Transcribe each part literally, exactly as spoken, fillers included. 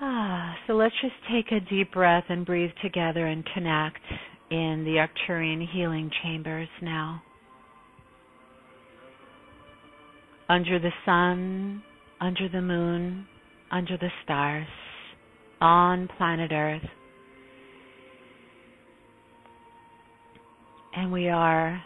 Ah, so let's just take a deep breath and breathe together and connect in the Arcturian healing chambers now. Under the sun, under the moon, under the stars, on planet Earth. And we are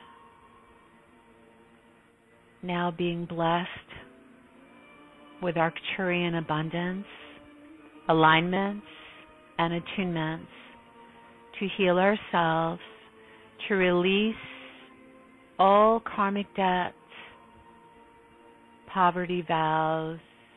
now being blessed with Arcturian abundance, alignments, and attunements to heal ourselves, to release all karmic debts, poverty vows,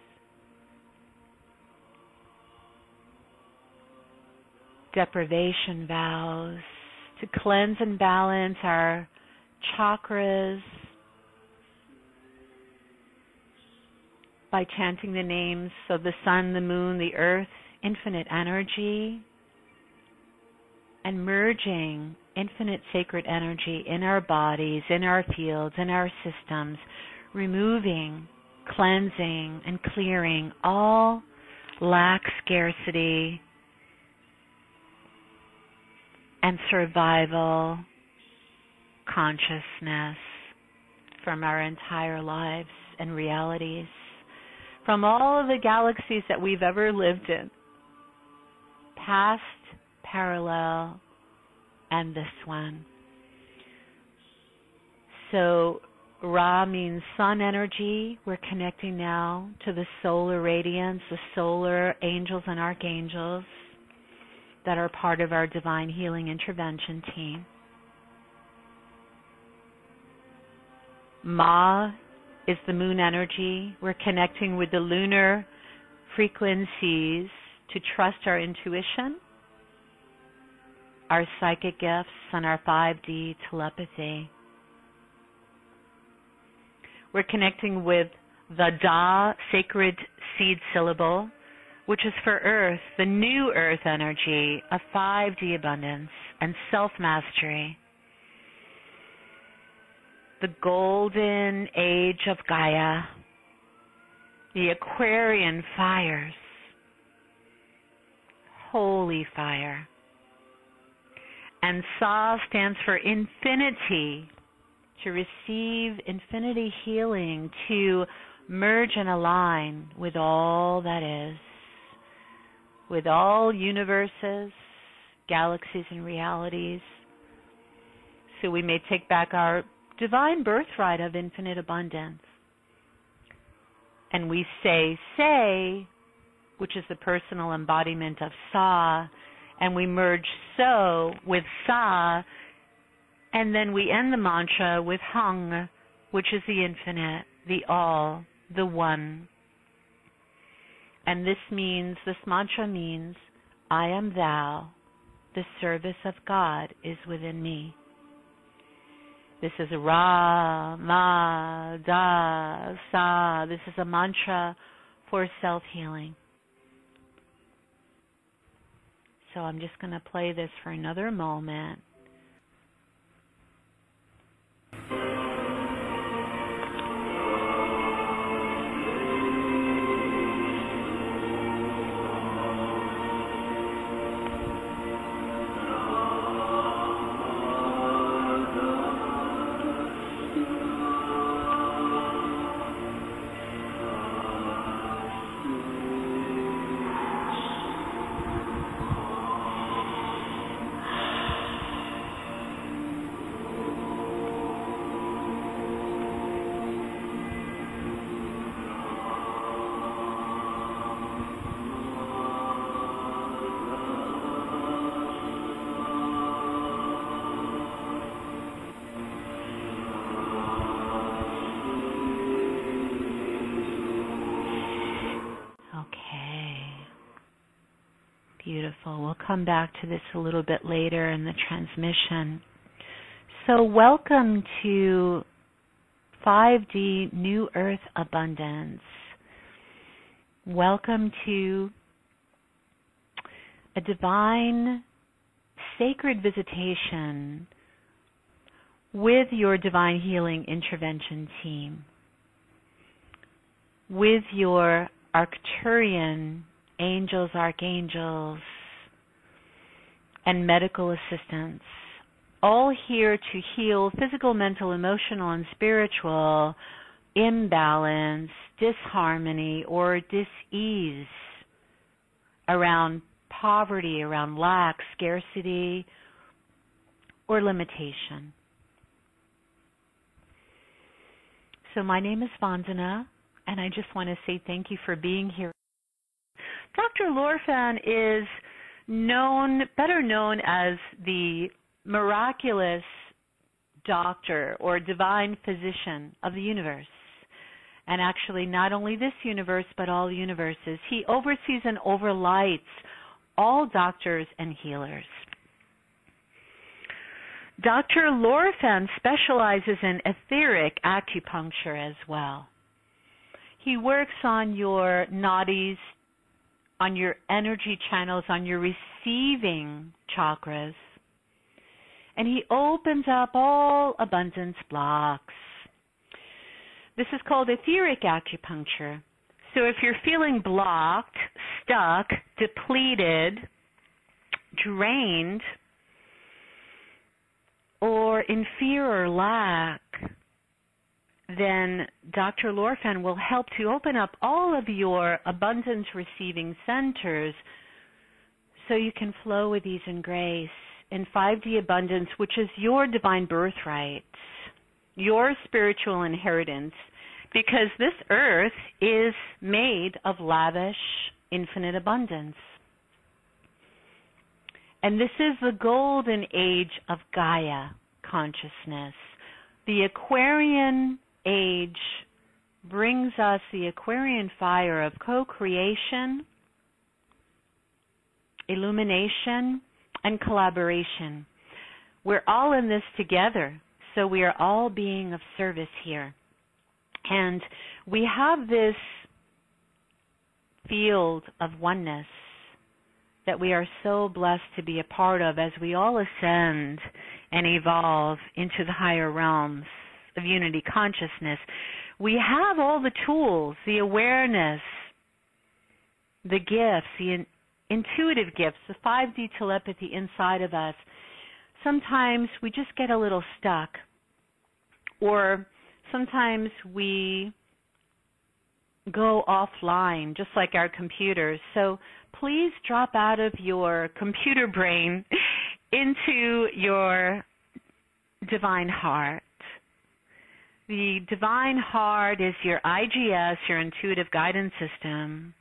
deprivation vows, to cleanse and balance our chakras by chanting the names of the sun, the moon, the earth, infinite energy, and merging infinite sacred energy in our bodies, in our fields, in our systems, removing, cleansing, and clearing all lack, scarcity, and survival consciousness from our entire lives and realities, from all of the galaxies that we've ever lived in, past, parallel, and this one. So Ra means sun energy. We're connecting now to the solar radiance, the solar angels and archangels that are part of our divine healing intervention team. Ma is the moon energy. We're connecting with the lunar frequencies to trust our intuition, our psychic gifts, and our five D telepathy. We're connecting with the Da sacred seed syllable, which is for Earth, the new Earth energy of five D abundance and self-mastery. The golden age of Gaia, the Aquarian fires, holy fire. And Sa stands for infinity, to receive infinity healing, to merge and align with all that is, with all universes, galaxies, and realities. So we may take back our divine birthright of infinite abundance. And we say, say, which is the personal embodiment of Sa, and we merge So with Sa, and then we end the mantra with Hung, which is the infinite, the all, the one. And this means, this mantra means, I am thou, the service of God is within me. This is Ra, Ma, Da, Sa. This is a mantra for self-healing. So I'm just going to play this for another moment. Beautiful. We'll come back to this a little bit later in the transmission. So welcome to five D New Earth Abundance. Welcome to a divine sacred visitation with your divine healing intervention team, with your Arcturian angels, archangels, and medical assistants, all here to heal physical, mental, emotional, and spiritual imbalance, disharmony, or dis-ease around poverty, around lack, scarcity, or limitation. So my name is Vandana, and I just want to say thank you for being here. Doctor Lorfan is known, better known as the miraculous doctor or divine physician of the universe. And actually not only this universe, but all universes. He oversees and overlights all doctors and healers. Doctor Lorfan specializes in etheric acupuncture as well. He works on your nadis, on your energy channels, on your receiving chakras. And he opens up all abundance blocks. This is called etheric acupuncture. So if you're feeling blocked, stuck, depleted, drained, or in fear or lack, then Doctor Lorfan will help to open up all of your abundance receiving centers so you can flow with ease and grace in five D abundance, which is your divine birthright, your spiritual inheritance, because this earth is made of lavish, infinite abundance. And this is the golden age of Gaia consciousness. The Aquarian age brings us the Aquarian fire of co-creation, illumination, and collaboration. We're all in this together, so we are all being of service here. And we have this field of oneness that we are so blessed to be a part of as we all ascend and evolve into the higher realms of unity consciousness. We have all the tools, the awareness, the gifts, the in, intuitive gifts, the five D telepathy inside of us. Sometimes we just get a little stuck, or sometimes we go offline, just like our computers. So please drop out of your computer brain into your divine heart. The divine heart is your I G S, your intuitive guidance system.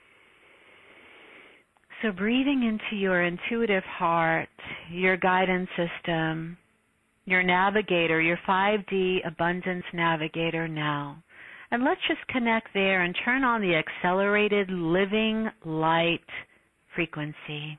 So breathing into your intuitive heart, your guidance system, your navigator, your five D abundance navigator now. And let's just connect there and turn on the accelerated living light frequency.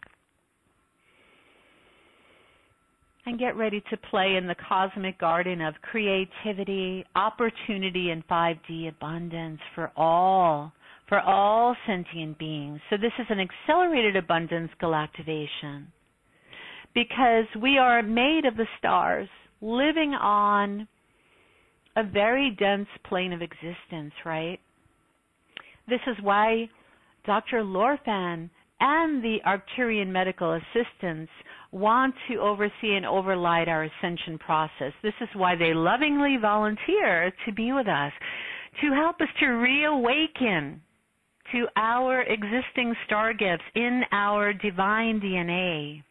And get ready to play in the cosmic garden of creativity, opportunity, and five D abundance for all, for all sentient beings. So this is an accelerated abundance galactivation, because we are made of the stars, living on a very dense plane of existence, right? This is why Doctor Lorfan and the Arcturian medical assistants want to oversee and overlight our ascension process. This is why they lovingly volunteer to be with us, to help us to reawaken to our existing star gifts in our divine D N A.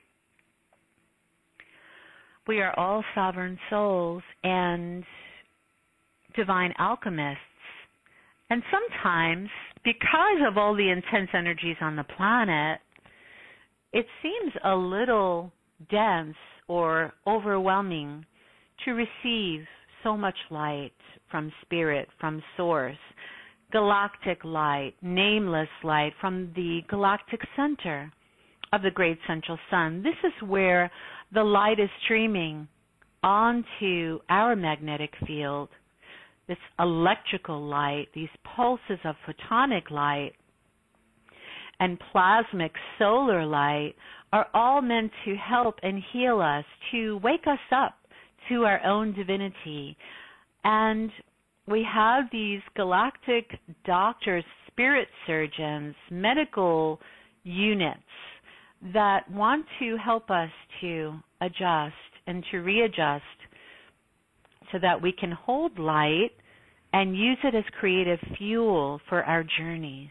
We are all sovereign souls and divine alchemists. And sometimes, because of all the intense energies on the planet, it seems a little dense or overwhelming to receive so much light from spirit, from source, galactic light, nameless light from the galactic center of the great central sun. This is where the light is streaming onto our magnetic field. This electrical light, these pulses of photonic light and plasmic solar light are all meant to help and heal us, to wake us up to our own divinity. And we have these galactic doctors spirit surgeons, medical units that want to help us to adjust and to readjust so that we can hold light and use it as creative fuel for our journeys.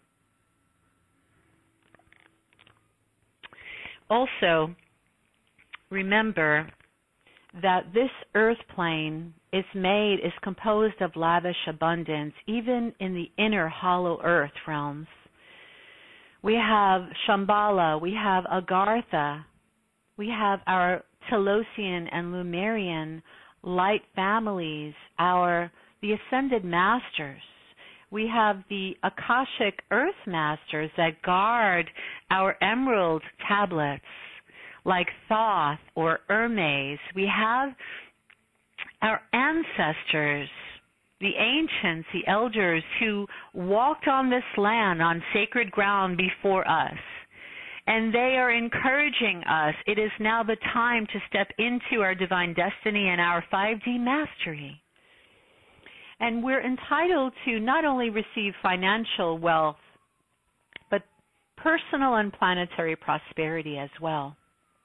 Also, remember that this earth plane is made, is composed of lavish abundance, even in the inner hollow earth realms. We have Shambhala, we have Agartha, we have our Telosian and Lemurian light families, our the ascended masters. We have the Akashic earth masters that guard our emerald tablets, like Thoth or Hermes. We have our ancestors, the ancients, the elders who walked on this land on sacred ground before us. And they are encouraging us. It is now the time to step into our divine destiny and our five D mastery. And we're entitled to not only receive financial wealth, but personal and planetary prosperity as well.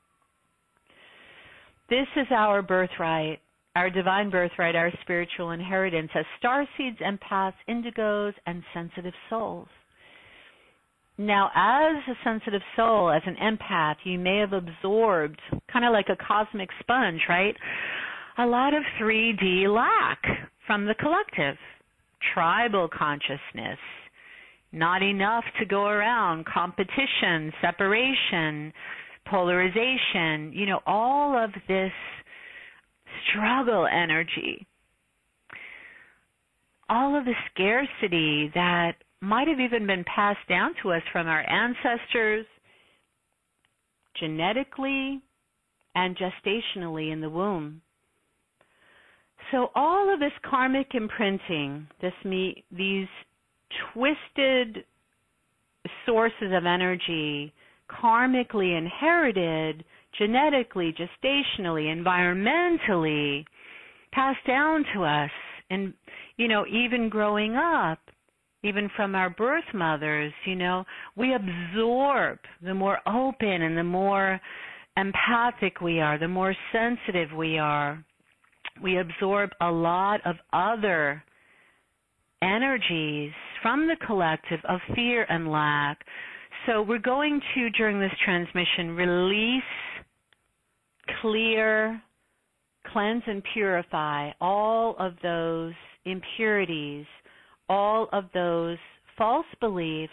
This is our birthright, our divine birthright, our spiritual inheritance as starseeds, empaths, indigos, and sensitive souls. Now, as a sensitive soul, as an empath, you may have absorbed, kind of like a cosmic sponge, right? A lot of three D lack from the collective. Tribal consciousness, not enough to go around, competition, separation, polarization, you know, all of this struggle energy, all of the scarcity that might have even been passed down to us from our ancestors, genetically and gestationally in the womb. So all of this karmic imprinting, this me, these twisted sources of energy, karmically inherited, genetically, gestationally, environmentally, passed down to us, and, you know, even growing up, even from our birth mothers, you know, we absorb. The more open and the more empathic we are, the more sensitive we are, we absorb a lot of other energies from the collective of fear and lack. So we're going to, during this transmission, release, clear, cleanse, and purify all of those impurities, all of those false beliefs,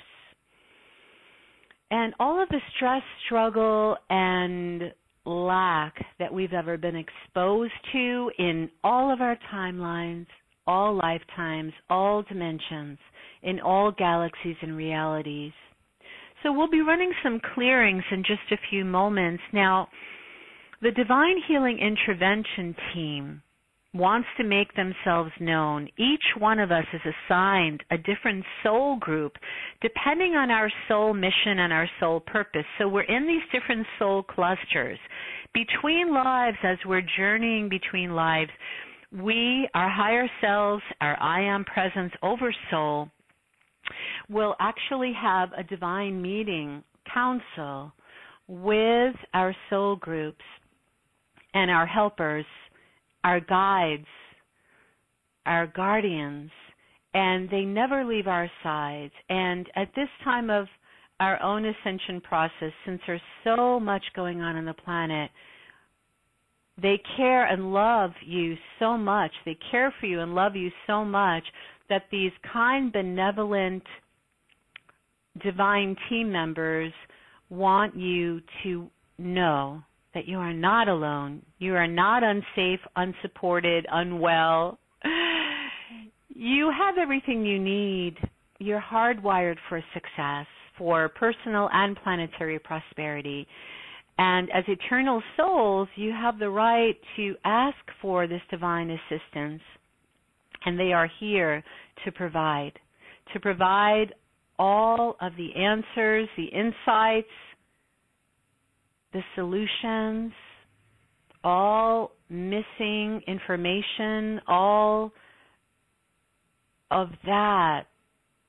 and all of the stress, struggle, and lack that we've ever been exposed to in all of our timelines, all lifetimes, all dimensions, in all galaxies and realities. So we'll be running some clearings in just a few moments. Now, the Divine Healing Intervention team wants to make themselves known. Each one of us is assigned a different soul group depending on our soul mission and our soul purpose. So we're in these different soul clusters. Between lives, as we're journeying between lives, we, our higher selves, our I Am Presence over soul, will actually have a divine meeting, council, with our soul groups and our helpers, our guides, our guardians, and they never leave our sides. And at this time of our own ascension process, since there's so much going on on the planet, they care and love you so much, they care for you and love you so much that these kind, benevolent, divine team members want you to know that you are not alone. You are not unsafe, unsupported, unwell. You have everything you need. You're hardwired for success, for personal and planetary prosperity. And as eternal souls, you have the right to ask for this divine assistance. And they are here to provide, to provide all of the answers, the insights, the solutions, all missing information, all of that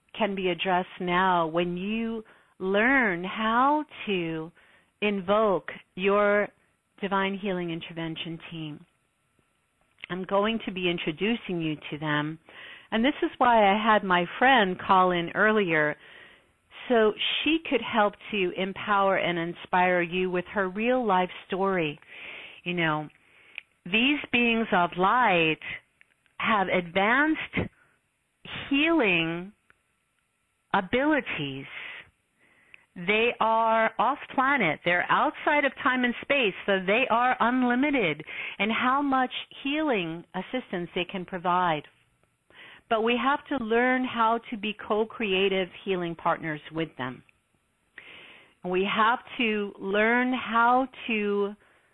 can be addressed now when you learn how to invoke your Divine Healing Intervention team. I'm going to be introducing you to them, and this is why I had my friend call in earlier, so she could help to empower and inspire you with her real life story. You know, these beings of light have advanced healing abilities. They are off planet. They're outside of time and space, so they are unlimited in how much healing assistance they can provide. But we have to learn how to be co-creative healing partners with them. We have to learn how to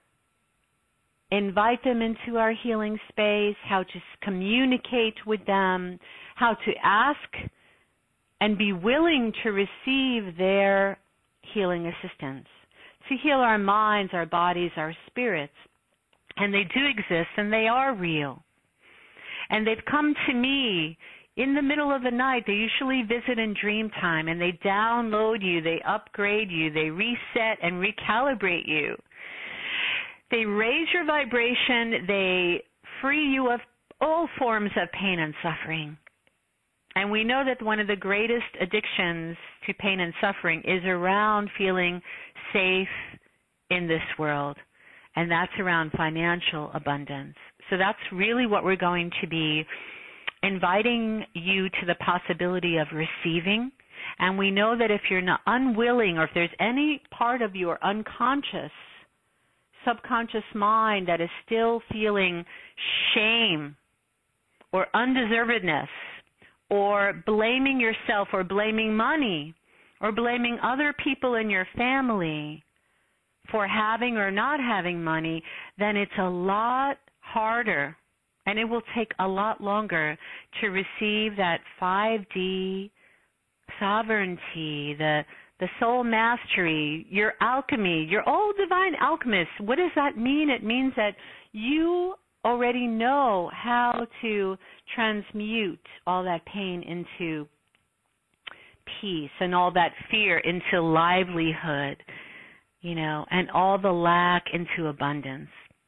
invite them into our healing space, how to communicate with them, how to ask and be willing to receive their healing assistance, to heal our minds, our bodies, our spirits. And they do exist, and they are real. And they've come to me in the middle of the night. They usually visit in dream time, and they download you, they upgrade you, they reset and recalibrate you. They raise your vibration, they free you of all forms of pain and suffering. And we know that one of the greatest addictions to pain and suffering is around feeling safe in this world, and that's around financial abundance. So that's really what we're going to be inviting you to the possibility of receiving. And we know that if you're not unwilling, or if there's any part of your unconscious, subconscious mind that is still feeling shame or undeservedness, or blaming yourself, or blaming money, or blaming other people in your family for having or not having money, then it's a lot harder, and it will take a lot longer to receive that five D sovereignty, the the soul mastery, your alchemy. You're all divine alchemists. What does that mean? It means that you already know how to transmute all that pain into peace, and all that fear into livelihood, you know, and all the lack into abundance.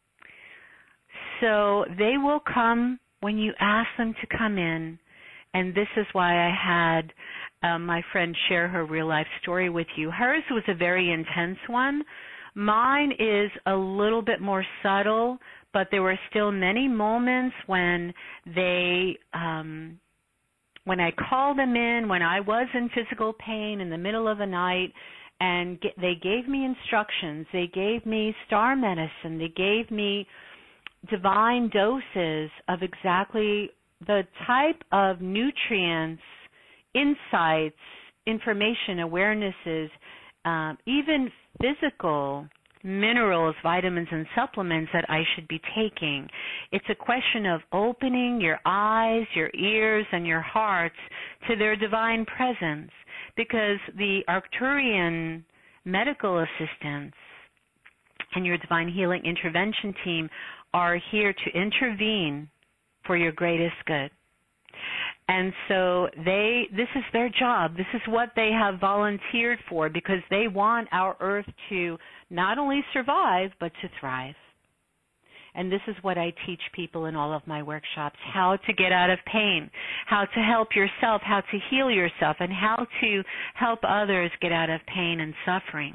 So they will come when you ask them to come in, and this is why I had um, my friend share her real life story with you. Hers was a very intense one. Mine is a little bit more subtle, but there were still many moments when they, um, when I called them in, when I was in physical pain in the middle of the night, and get, they gave me instructions. They gave me star medicine. They gave me divine doses of exactly the type of nutrients, insights, information, awarenesses, um, even physical minerals, vitamins, and supplements that I should be taking. It's a question of opening your eyes, your ears, and your hearts to their divine presence, because the Arcturian medical assistants and your divine healing intervention team are here to intervene for your greatest good. And so they, this is their job. This is what they have volunteered for, because they want our earth to not only survive, but to thrive. And this is what I teach people in all of my workshops: how to get out of pain, how to help yourself, how to heal yourself, and how to help others get out of pain and suffering.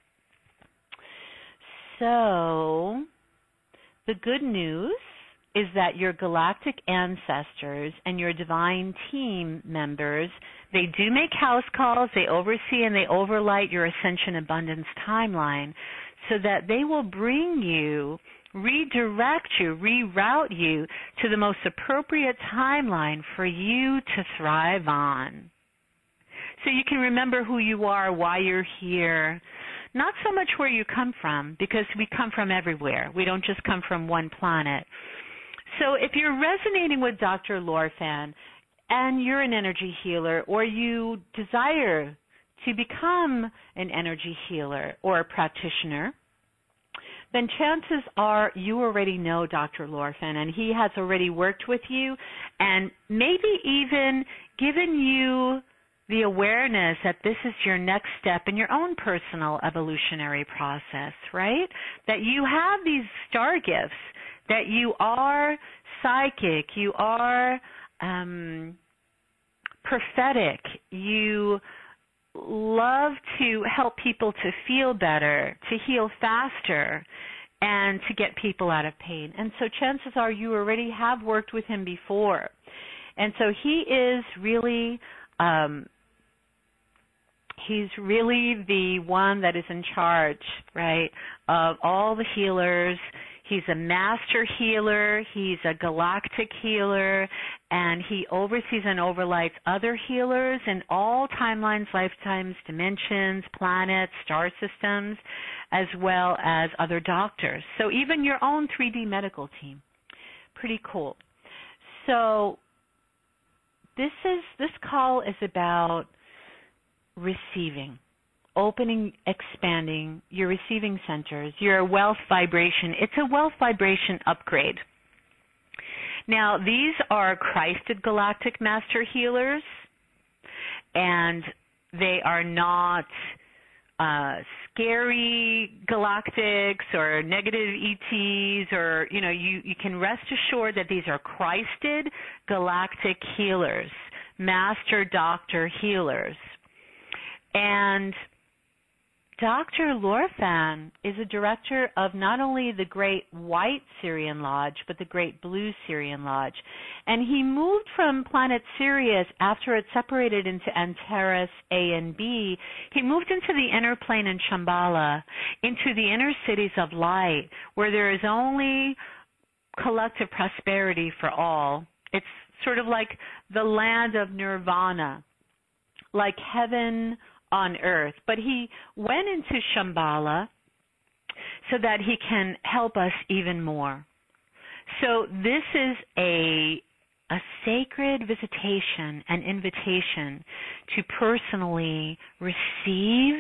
So the good news is that your galactic ancestors and your divine team members, they do make house calls, they oversee and they overlight your Ascension Abundance timeline, so that they will bring you, redirect you, reroute you to the most appropriate timeline for you to thrive on. So you can remember who you are, why you're here, not so much where you come from, because we come from everywhere. We don't just come from one planet. So if you're resonating with Doctor Lorfan and you're an energy healer, or you desire to become an energy healer or a practitioner, then chances are you already know Doctor Lorfan, and he has already worked with you and maybe even given you the awareness that this is your next step in your own personal evolutionary process, right? That you have these star gifts, that you are psychic, you are um, prophetic, you love to help people to feel better, to heal faster, and to get people out of pain. And so chances are you already have worked with him before. And so he is really, um, he's really the one that is in charge, right, of all the healers. He's a master healer, he's a galactic healer, and he oversees and overlights other healers in all timelines, lifetimes, dimensions, planets, star systems, as well as other doctors. So even your own three D medical team. Pretty cool. So this is this call is about receiving. Opening, expanding your receiving centers, your wealth vibration. It's a wealth vibration upgrade. Now, these are Christed Galactic Master Healers, and they are not uh, scary galactics or negative E Ts, or, you know, you, you can rest assured that these are Christed Galactic Healers, Master Doctor Healers. And Doctor Lorfan is a director of not only the Great White Sirian Lodge, but the Great Blue Sirian Lodge. And he moved from planet Sirius after it separated into Antares A and B. He moved into the inner plane in Shambhala, into the inner cities of light, where there is only collective prosperity for all. It's sort of like the land of nirvana, like heaven on earth. But he went into Shambhala so that he can help us even more. So this is a a sacred visitation and invitation to personally receive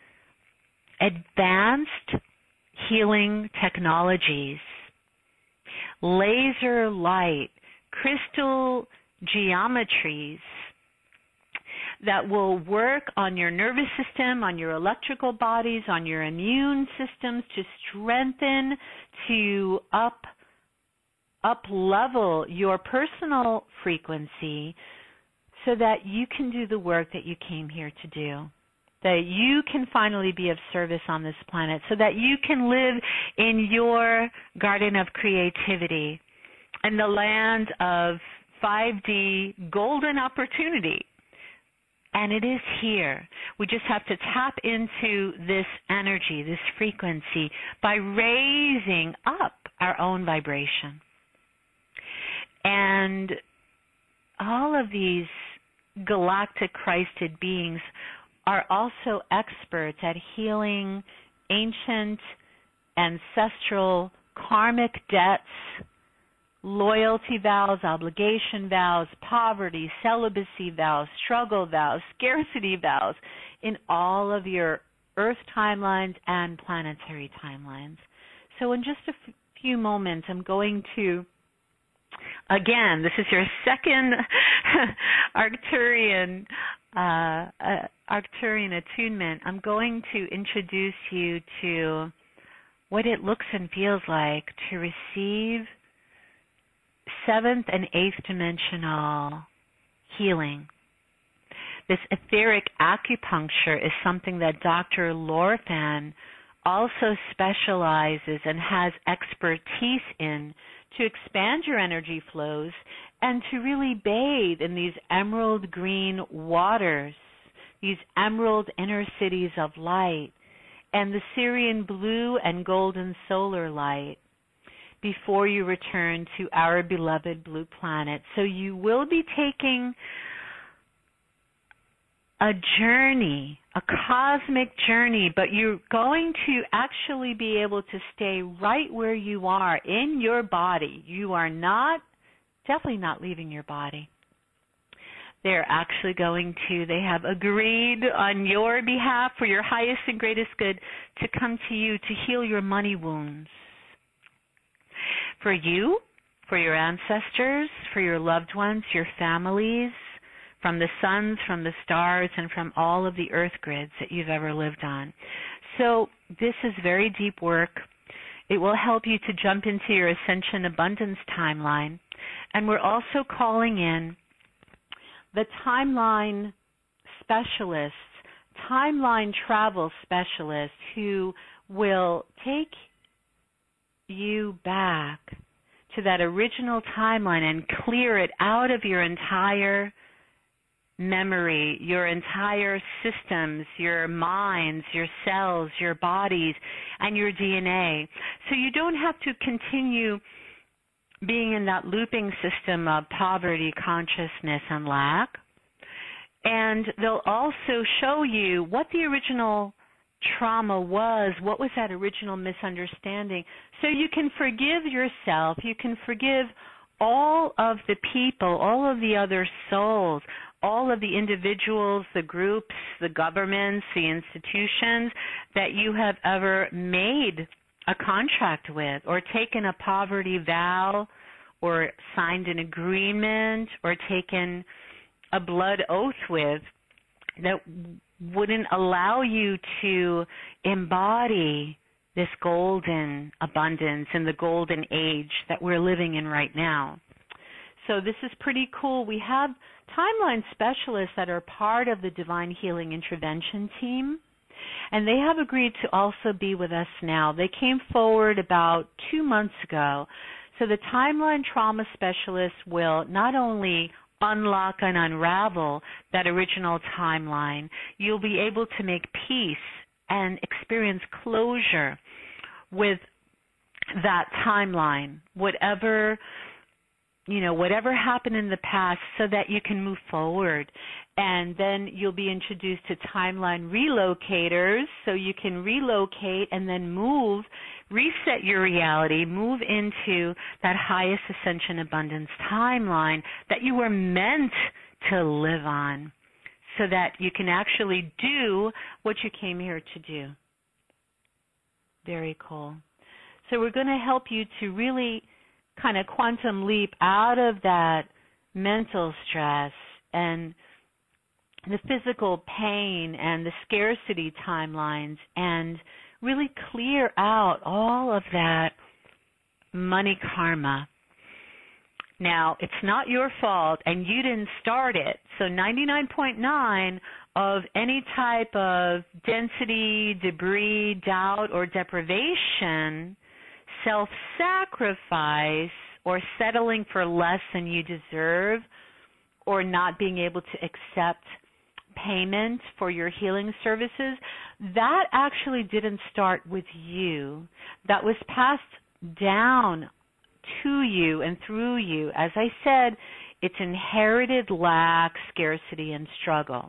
advanced healing technologies, laser light, crystal geometries that will work on your nervous system, on your electrical bodies, on your immune systems, to strengthen, to up up level your personal frequency so that you can do the work that you came here to do, that you can finally be of service on this planet, so that you can live in your garden of creativity, in the land of five D golden opportunity. And it is here. We just have to tap into this energy, this frequency, by raising up our own vibration. And all of these galactic Christed beings are also experts at healing ancient, ancestral, karmic debts, loyalty vows, obligation vows, poverty, celibacy vows, struggle vows, scarcity vows, in all of your Earth timelines and planetary timelines. So in just a f- few moments, I'm going to, again, this is your second Arcturian, uh, uh, Arcturian attunement. I'm going to introduce you to what it looks and feels like to receive seventh and eighth dimensional healing. This etheric acupuncture is something that Doctor Lorfan also specializes and has expertise in, to expand your energy flows and to really bathe in these emerald green waters, these emerald inner cities of light, and the Sirian blue and golden solar light, before you return to our beloved blue planet. So you will be taking a journey, a cosmic journey, but you're going to actually be able to stay right where you are in your body. You are not, definitely not leaving your body. They're actually going to, they have agreed on your behalf for your highest and greatest good to come to you to heal your money wounds. For you, for your ancestors, for your loved ones, your families, from the suns, from the stars, and from all of the earth grids that you've ever lived on. So this is very deep work. It will help you to jump into your Ascension Abundance timeline. And we're also calling in the timeline specialists, timeline travel specialists who will take you back to that original timeline and clear it out of your entire memory, your entire systems, your minds, your cells, your bodies, and your D N A. So you don't have to continue being in that looping system of poverty, consciousness, and lack. And they'll also show you what the original trauma was, what was that original misunderstanding, so you can forgive yourself, you can forgive all of the people, all of the other souls, all of the individuals, the groups, the governments, the institutions that you have ever made a contract with or taken a poverty vow or signed an agreement or taken a blood oath with that wouldn't allow you to embody this golden abundance and the golden age that we're living in right now. So this is pretty cool. We have timeline specialists that are part of the Divine Healing Intervention team, and they have agreed to also be with us now. They came forward about two months ago. So the timeline trauma specialists will not only unlock and unravel that original timeline, you'll be able to make peace and experience closure with that timeline, whatever, you know, whatever happened in the past, so that you can move forward. And then you'll be introduced to timeline relocators, so you can relocate and then move, reset your reality, move into that highest ascension abundance timeline that you were meant to live on, so that you can actually do what you came here to do. Very cool. So we're going to help you to really kind of quantum leap out of that mental stress and the physical pain and the scarcity timelines, and really clear out all of that money karma. Now, it's not your fault, and you didn't start it. So ninety-nine point nine of any type of density, debris, doubt, or deprivation, self-sacrifice, or settling for less than you deserve, or not being able to accept payment for your healing services, that actually didn't start with you. That was passed down to you and through you. As I said, it's inherited lack, scarcity, and struggle.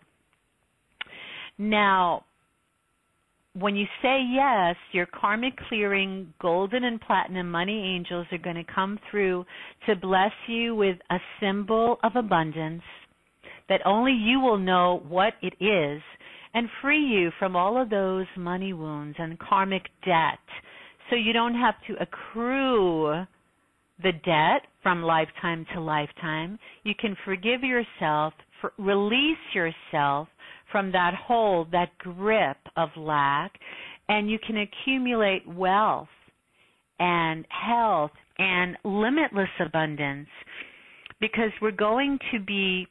Now, when you say yes, your karmic clearing golden and platinum money angels are going to come through to bless you with a symbol of abundance that only you will know what it is, and free you from all of those money wounds and karmic debt, so you don't have to accrue the debt from lifetime to lifetime. You can forgive yourself, for, release yourself from that hold, that grip of lack, and you can accumulate wealth and health and limitless abundance, because we're going to be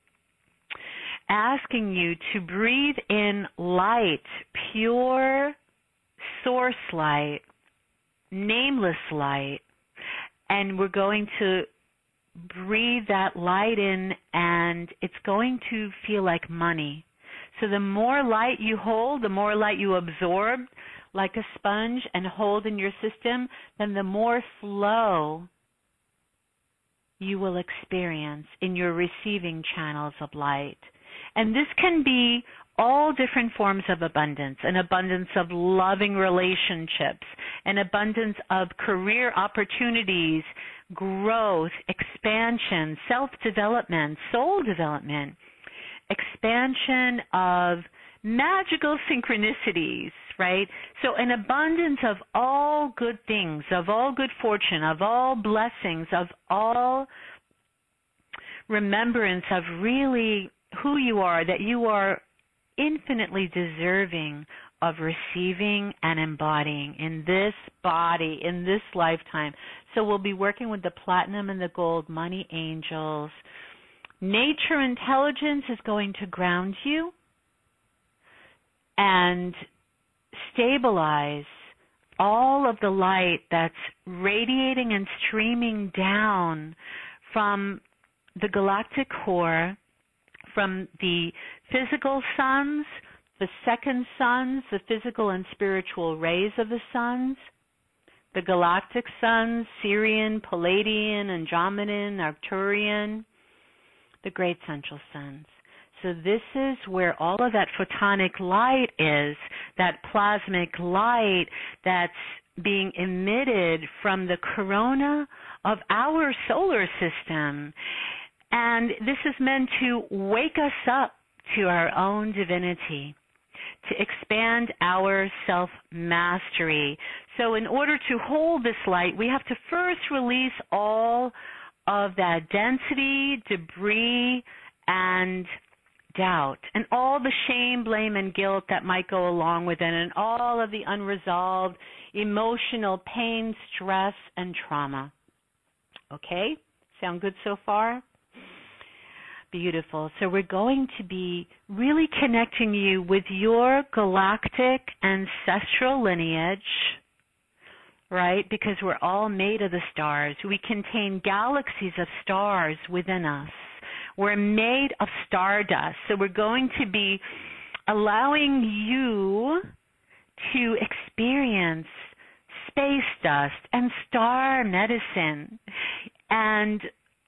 asking you to breathe in light, pure source light, nameless light, and we're going to breathe that light in, and it's going to feel like money. So the more light you hold, the more light you absorb like a sponge and hold in your system, then the more flow you will experience in your receiving channels of light. And this can be all different forms of abundance, an abundance of loving relationships, an abundance of career opportunities, growth, expansion, self-development, soul development, expansion of magical synchronicities, right? So an abundance of all good things, of all good fortune, of all blessings, of all remembrance of really who you are, that you are infinitely deserving of receiving and embodying in this body, in this lifetime. So we'll be working with the platinum and the gold money angels. Nature intelligence is going to ground you and stabilize all of the light that's radiating and streaming down from the galactic core, from the physical suns, the second suns, the physical and spiritual rays of the suns, the galactic suns, Sirian, Palladian, Andromedan, Arcturian, the great central suns. So this is where all of that photonic light is, that plasmic light that's being emitted from the corona of our solar system. And this is meant to wake us up to our own divinity, to expand our self-mastery. So in order to hold this light, we have to first release all of that density, debris, and doubt, and all the shame, blame, and guilt that might go along with it, and all of the unresolved emotional pain, stress, and trauma. Okay? Sound good so far? Beautiful. So we're going to be really connecting you with your galactic ancestral lineage, right? Because we're all made of the stars. We contain galaxies of stars within us. We're made of stardust. So we're going to be allowing you to experience space dust and star medicine and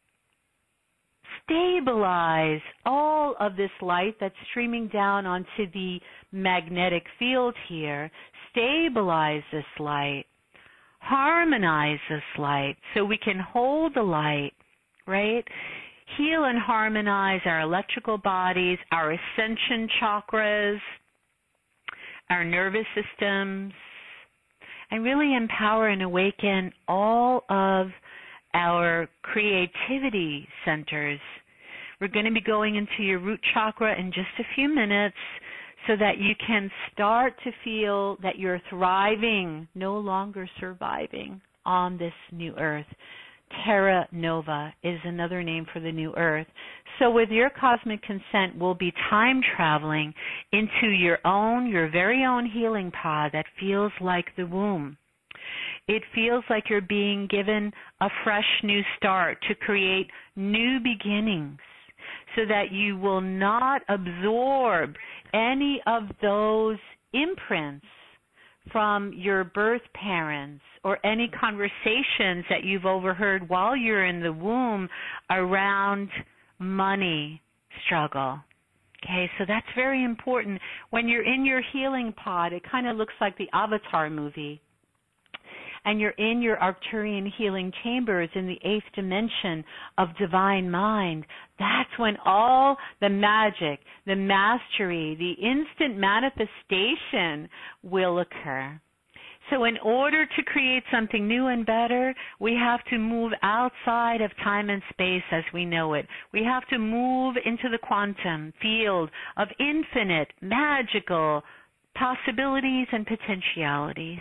stabilize all of this light that's streaming down onto the magnetic field here. Stabilize this light. Harmonize this light so we can hold the light, right? Heal and harmonize our electrical bodies, our ascension chakras, our nervous systems, and really empower and awaken all of our creativity centers. We're going to be going into your root chakra in just a few minutes so that you can start to feel that you're thriving, no longer surviving on this new earth. Terra Nova is another name for the new earth. So with your cosmic consent, we'll be time traveling into your own, your very own healing pod that feels like the womb. It feels like you're being given a fresh new start to create new beginnings so that you will not absorb any of those imprints from your birth parents or any conversations that you've overheard while you're in the womb around money struggle. Okay, so that's very important. When you're in your healing pod, it kind of looks like the Avatar movie. And you're in your Arcturian healing chambers in the eighth dimension of divine mind. That's when all the magic, the mastery, the instant manifestation will occur. So in order to create something new and better, we have to move outside of time and space as we know it. We have to move into the quantum field of infinite, magical possibilities and potentialities.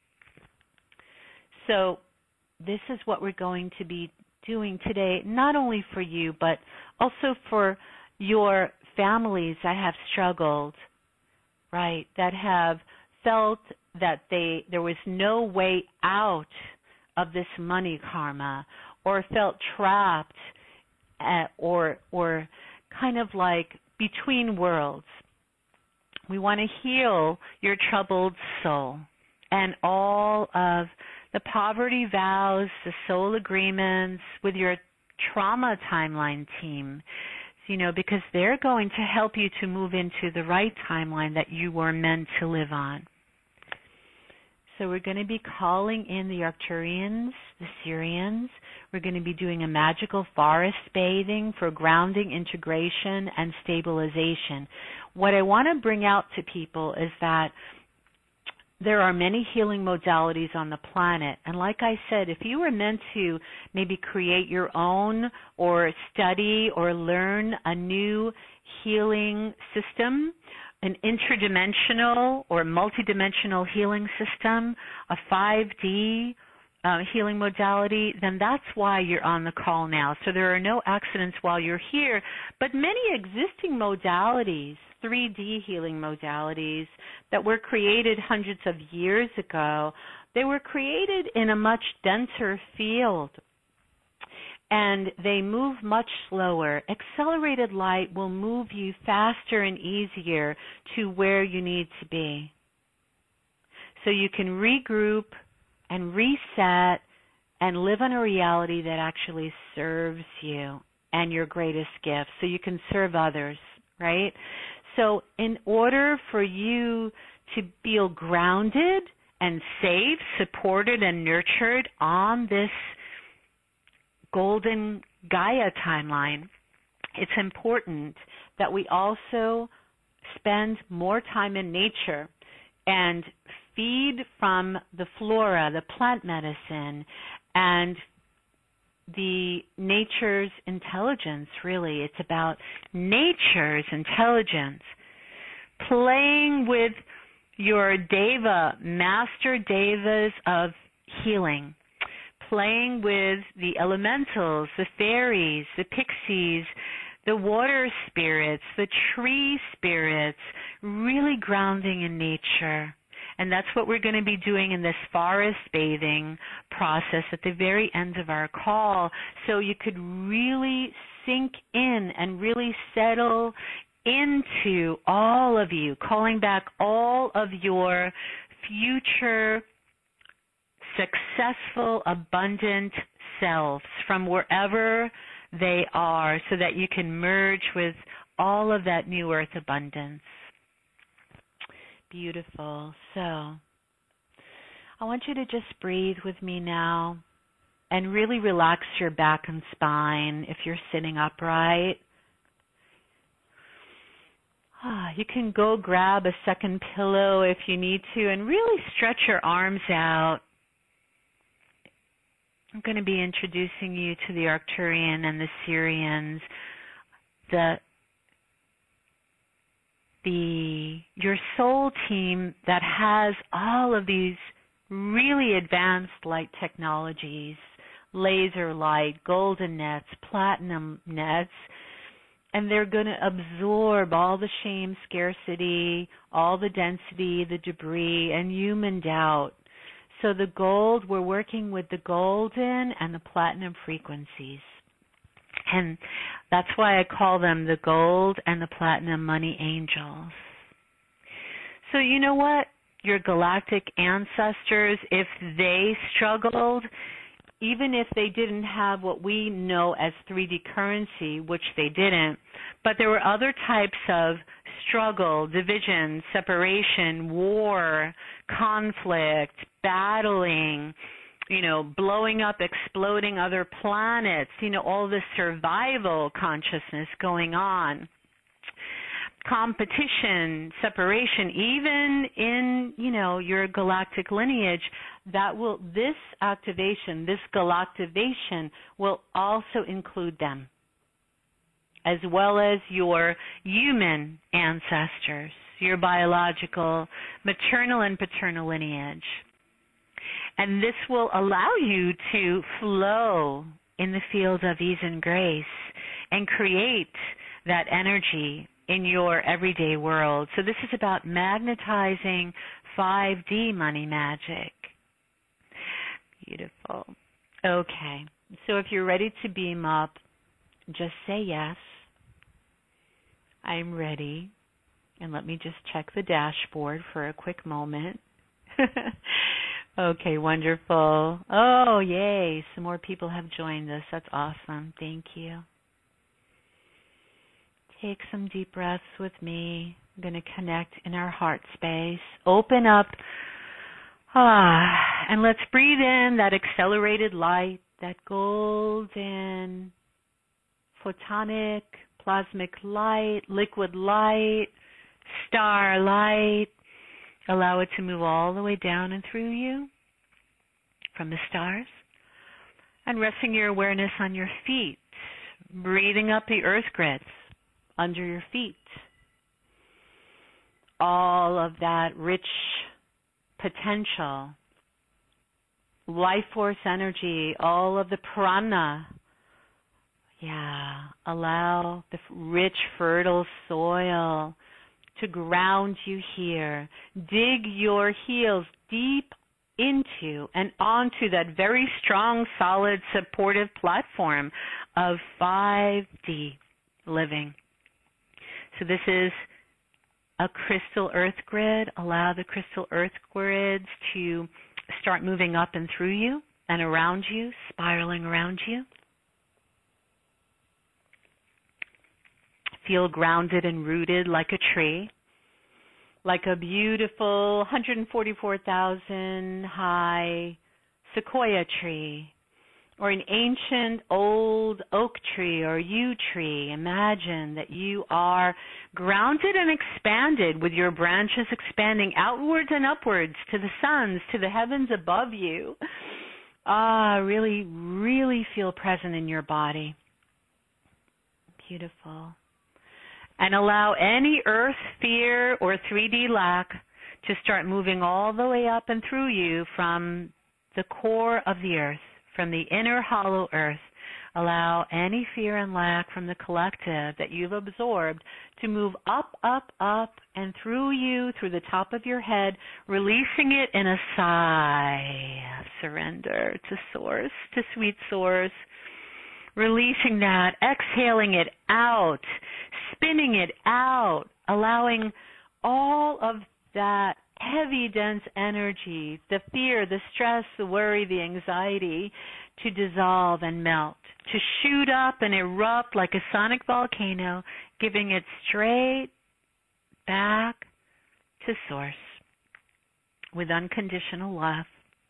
So this is what we're going to be doing today, not only for you, but also for your families that have struggled, right, that have felt that they there was no way out of this money karma, or felt trapped at, or or kind of like between worlds. We want to heal your troubled soul and all of the poverty vows, the soul agreements with your trauma timeline team, you know, because they're going to help you to move into the right timeline that you were meant to live on. So we're going to be calling in the Arcturians, the Sirians. We're going to be doing a magical forest bathing for grounding, integration, and stabilization. What I want to bring out to people is that there are many healing modalities on the planet. And like I said, if you were meant to maybe create your own or study or learn a new healing system, an interdimensional or multidimensional healing system, a five D uh, healing modality, then that's why you're on the call now. So there are no accidents while you're here, but many existing modalities, three D healing modalities that were created hundreds of years ago, they were created in a much denser field, and they move much slower. Accelerated light will move you faster and easier to where you need to be. So you can regroup and reset and live in a reality that actually serves you and your greatest gift, so you can serve others, right? So in order for you to feel grounded and safe, supported, and nurtured on this golden Gaia timeline, it's important that we also spend more time in nature and feed from the flora, the plant medicine, and the nature's intelligence, really. It's about nature's intelligence. Playing with your deva, master devas of healing. Playing with the elementals, the fairies, the pixies, the water spirits, the tree spirits, really grounding in nature. And that's what we're going to be doing in this forest bathing process at the very end of our call, so you could really sink in and really settle into all of you, calling back all of your future successful, abundant selves from wherever they are, so that you can merge with all of that new earth abundance. Beautiful. So I want you to just breathe with me now and really relax your back and spine if you're sitting upright. Ah, you can go grab a second pillow if you need to and really stretch your arms out. I'm going to be introducing you to the Arcturian and the Sirians, the the your soul team that has all of these really advanced light technologies, laser light, golden nets, platinum nets, and they're going to absorb all the shame, scarcity, all the density, the debris, and human doubt. So the gold, we're working with the golden and the platinum frequencies. And that's why I call them the gold and the platinum money angels. So you know what? Your galactic ancestors, if they struggled, even if they didn't have what we know as three D currency, which they didn't, but there were other types of struggle, division, separation, war, conflict, battling, you know, blowing up, exploding other planets, you know, all this survival consciousness going on. Competition, separation, even in, you know, your galactic lineage, that will, this activation, this galactivation will also include them, as well as your human ancestors, your biological, maternal and paternal lineage. And this will allow you to flow in the field of ease and grace and create that energy in your everyday world. So this is about magnetizing five D money magic. Beautiful. Okay. So if you're ready to beam up, just say yes. I'm ready. And let me just check the dashboard for a quick moment. Okay, wonderful. Oh, yay. Some more people have joined us. That's awesome. Thank you. Take some deep breaths with me. I'm going to connect in our heart space. Open up. Ah, and let's breathe in that accelerated light, that golden, photonic, plasmic light, liquid light, star light. Allow it to move all the way down and through you from the stars. And resting your awareness on your feet, breathing up the earth grids, under your feet. All of that rich potential, life force energy, all of the prana. Yeah, allow the rich, fertile soil to ground you here. Dig your heels deep into and onto that very strong, solid, supportive platform of five D living. So this is a crystal earth grid. Allow the crystal earth grids to start moving up and through you and around you, spiraling around you. Feel grounded and rooted like a tree, like a beautiful one hundred forty-four thousand high sequoia tree, or an ancient old oak tree or yew tree. Imagine that you are grounded and expanded, with your branches expanding outwards and upwards to the suns, to the heavens above you. Ah, really, really feel present in your body. Beautiful. And allow any earth, fear, or three D lack to start moving all the way up and through you from the core of the earth, from the inner hollow earth. Allow any fear and lack from the collective that you've absorbed to move up, up, up, and through you, through the top of your head, releasing it in a sigh of surrender to Source, to Sweet Source. Releasing that, exhaling it out, spinning it out, allowing all of that heavy, dense energy, the fear, the stress, the worry, the anxiety, to dissolve and melt, to shoot up and erupt like a sonic volcano, giving it straight back to Source with unconditional love.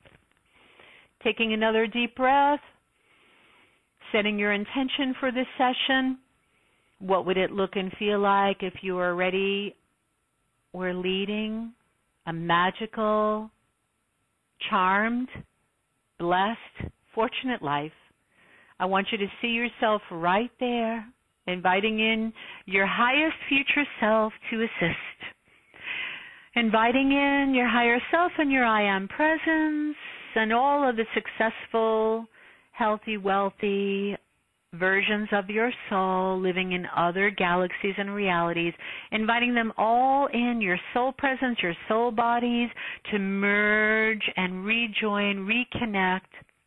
Taking another deep breath. Setting your intention for this session. What would it look and feel like if you were ready or leading a magical, charmed, blessed, fortunate life? I want you to see yourself right there, inviting in your highest future self to assist. Inviting in your higher self and your I am presence and all of the successful, healthy, wealthy versions of your soul living in other galaxies and realities, inviting them all in, your soul presence, your soul bodies, to merge and rejoin, reconnect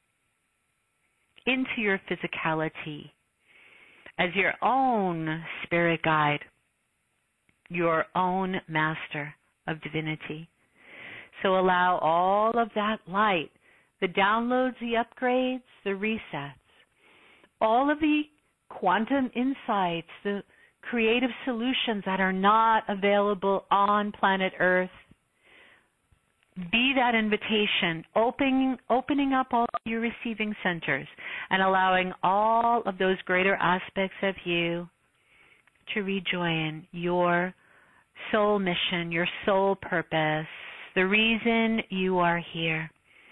into your physicality as your own spirit guide, your own master of divinity. So allow all of that light, the downloads, the upgrades, the resets, all of the quantum insights, the creative solutions that are not available on planet Earth. Be that invitation, opening, opening up all your receiving centers and allowing all of those greater aspects of you to rejoin your soul mission, your soul purpose, the reason you are here.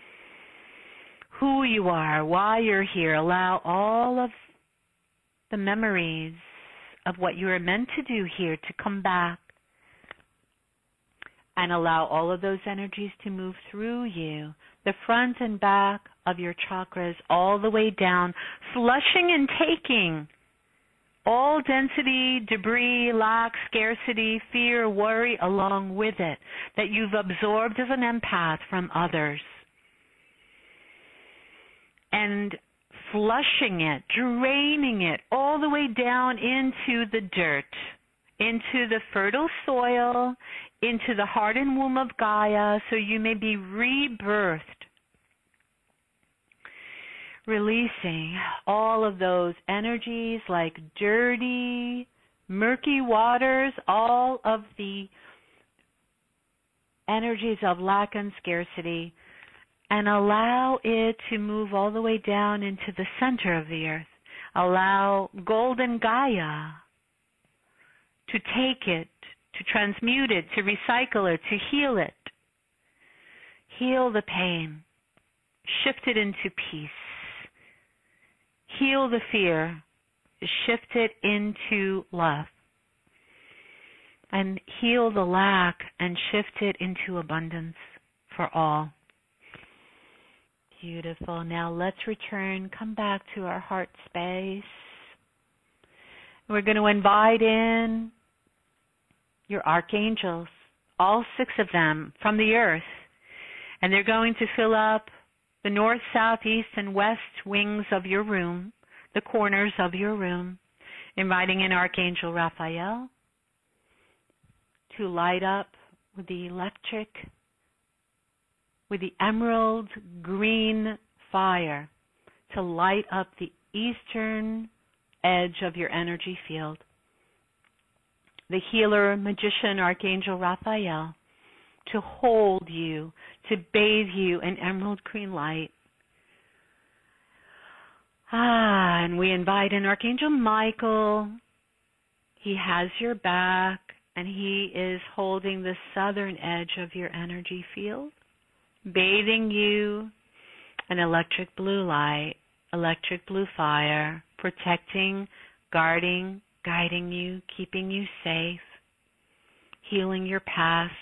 Who you are, why you're here. Allow all of the memories of what you are meant to do here to come back, and allow all of those energies to move through you, the front and back of your chakras, all the way down, flushing and taking all density, debris, lack, scarcity, fear, worry along with it that you've absorbed as an empath from others. And flushing it, draining it all the way down into the dirt, into the fertile soil, into the heart and womb of Gaia, so you may be rebirthed. Releasing all of those energies like dirty, murky waters, all of the energies of lack and scarcity, and allow it to move all the way down into the center of the earth. Allow golden Gaia to take it, to transmute it, to recycle it, to heal it. Heal the pain. Shift it into peace. Heal the fear. Shift it into love. and heal the lack and shift it into abundance for all. Beautiful. Now let's return, come back to our heart space. We're going to invite in your archangels, all six of them from the earth, and they're going to fill up the north, south, east, and west wings of your room, the corners of your room, inviting in Archangel Raphael to light up with the electric, with the emerald green fire, to light up the eastern edge of your energy field. The healer, magician, Archangel Raphael, to hold you, to bathe you in emerald green light. Ah, and we invite in Archangel Michael. He has your back, and he is holding the southern edge of your energy field, bathing you in electric blue light, electric blue fire, protecting, guarding, guiding you, keeping you safe, healing your past,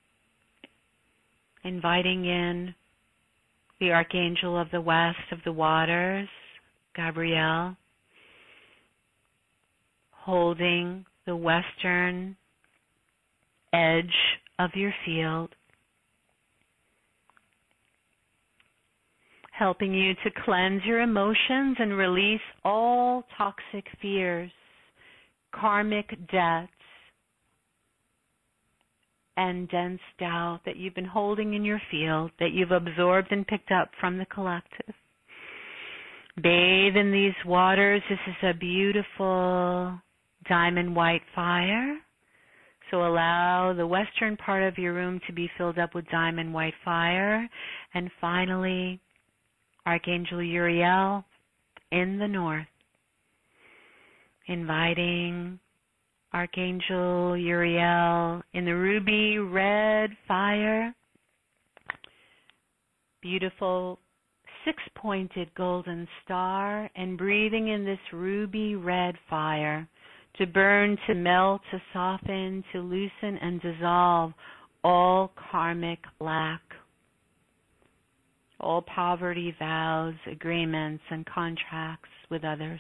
inviting in the Archangel of the West of the Waters, Gabriel, holding the western edge of your field, helping you to cleanse your emotions and release all toxic fears, karmic debts, and dense doubt that you've been holding in your field, that you've absorbed and picked up from the collective. Bathe in these waters. This is a beautiful diamond white fire. So allow the western part of your room to be filled up with diamond white fire. And finally, Archangel Uriel in the north, inviting Archangel Uriel in the ruby red fire, beautiful six-pointed golden star, and breathing in this ruby red fire to burn, to melt, to soften, to loosen and dissolve all karmic lack, all poverty vows, agreements, and contracts with others.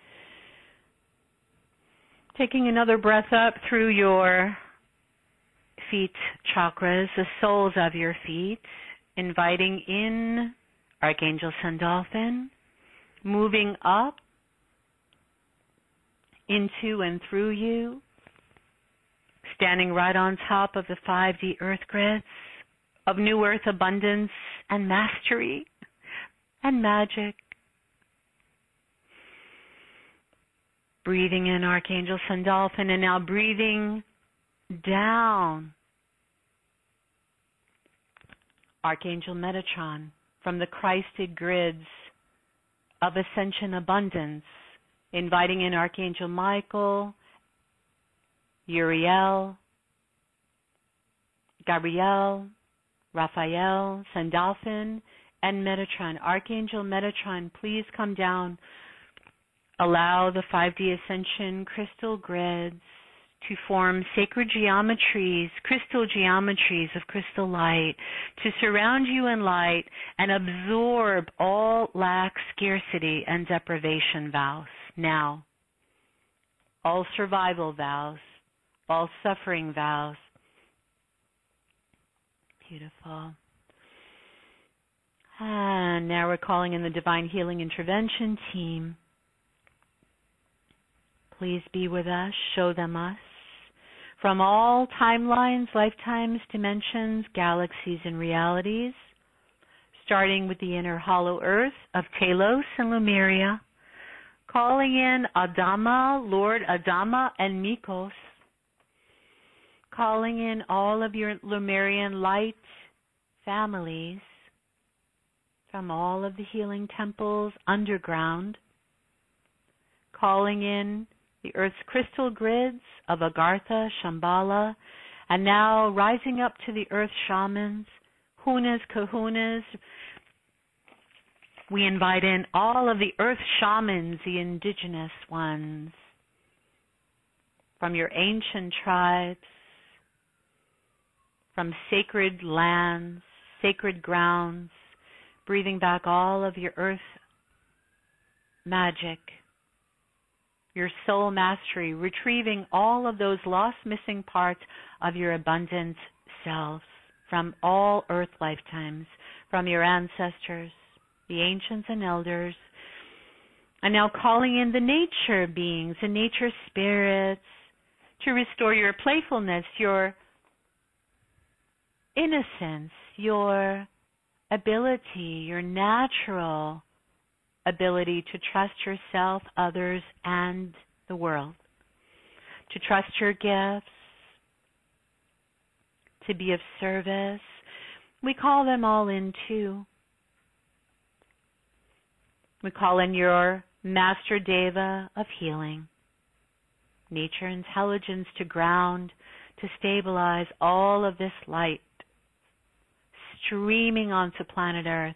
Taking another breath up through your feet chakras, the soles of your feet, inviting in Archangel Sandalphon, moving up into and through you, standing right on top of the five D earth grids of new earth abundance and mastery and magic. Breathing in Archangel Sandalphon, and now breathing down Archangel Metatron from the Christed grids of ascension abundance, inviting in Archangel Michael, Uriel, Gabriel, Raphael, Sandalphon, and Metatron. Archangel Metatron, please come down. Allow the five D Ascension crystal grids to form sacred geometries, crystal geometries of crystal light, to surround you in light and absorb all lack, scarcity, and deprivation vows. Now, all survival vows, all suffering vows. Beautiful. And now we're calling in the Divine Healing Intervention team. Please be with us, show them us. From all timelines, lifetimes, dimensions, galaxies, and realities, starting with the inner hollow earth of Telos and Lemuria, calling in Adama, Lord Adama, and Mikos, calling in all of your Lemurian light families from all of the healing temples underground, calling in the Earth's crystal grids of Agartha, Shambhala, and now rising up to the Earth shamans, Hunas, Kahunas. We invite in all of the Earth shamans, the indigenous ones, from your ancient tribes, from sacred lands, sacred grounds, breathing back all of your earth magic, your soul mastery, retrieving all of those lost missing parts of your abundant selves from all earth lifetimes, from your ancestors, the ancients and elders, and now calling in the nature beings and nature spirits to restore your playfulness, your innocence, your ability, your natural ability to trust yourself, others, and the world, to trust your gifts, to be of service. We call them all in too. We call in your Master Deva of healing, nature intelligence to ground, to stabilize all of this light streaming onto planet Earth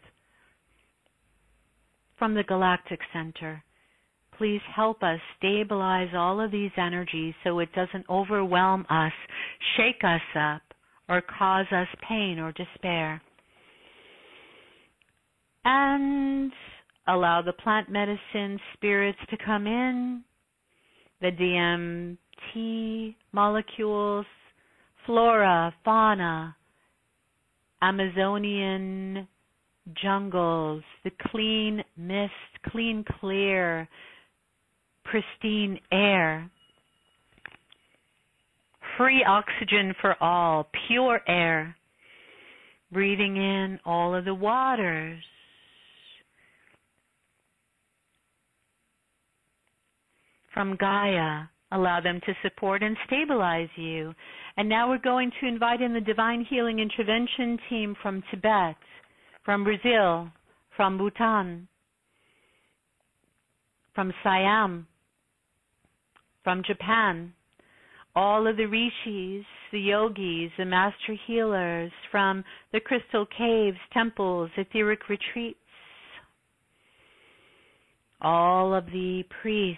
from the galactic center. Please help us stabilize all of these energies so it doesn't overwhelm us, shake us up, or cause us pain or despair. And allow the plant medicine spirits to come in, the D M T molecules, flora, fauna, Amazonian jungles, the clean mist, clean, clear, pristine air, free oxygen for all, pure air, breathing in all of the waters, from Gaia. Allow them to support and stabilize you. And now we're going to invite in the Divine Healing Intervention team from Tibet, from Brazil, from Bhutan, from Siam, from Japan, all of the rishis, the yogis, the master healers, from the crystal caves, temples, etheric retreats, all of the priests,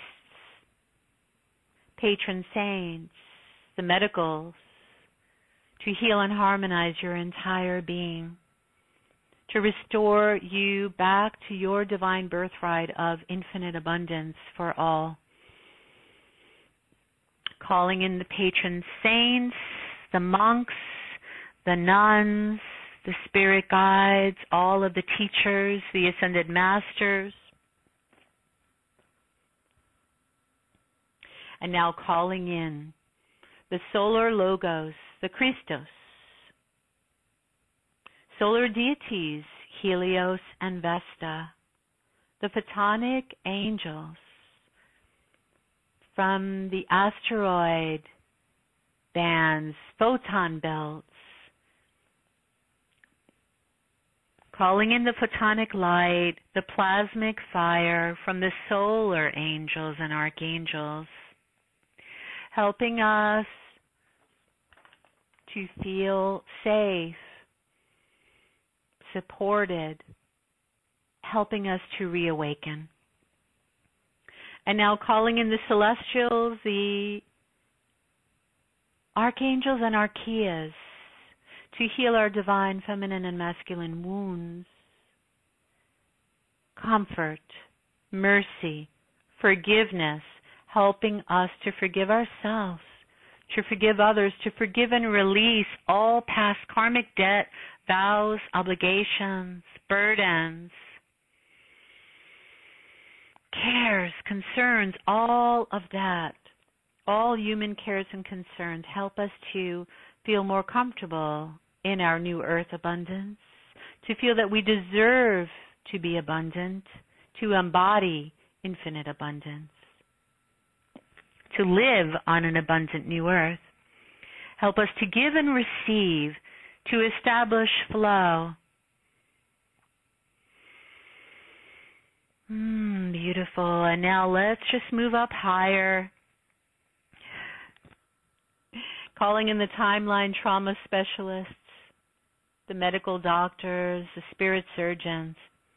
patron saints, the medicals, to heal and harmonize your entire being, to restore you back to your divine birthright of infinite abundance for all. Calling in the patron saints, the monks, the nuns, the spirit guides, all of the teachers, the ascended masters. And now calling in the solar logos, the Christos, solar deities, Helios and Vesta, the photonic angels from the asteroid bands, photon belts, calling in the photonic light, the plasmic fire from the solar angels and archangels, helping us to feel safe, supported, helping us to reawaken. And now calling in the celestials, the archangels and archaeas to heal our divine feminine and masculine wounds, comfort, mercy, forgiveness, helping us to forgive ourselves, to forgive others, to forgive and release all past karmic debt, vows, obligations, burdens, cares, concerns, all of that, all human cares and concerns help us to feel more comfortable in our new earth abundance, to feel that we deserve to be abundant, to embody infinite abundance, to live on an abundant new earth. Help us to give and receive, to establish flow. Mm, beautiful. And now let's just move up higher. Calling in the timeline trauma specialists, the medical doctors, the spirit surgeons,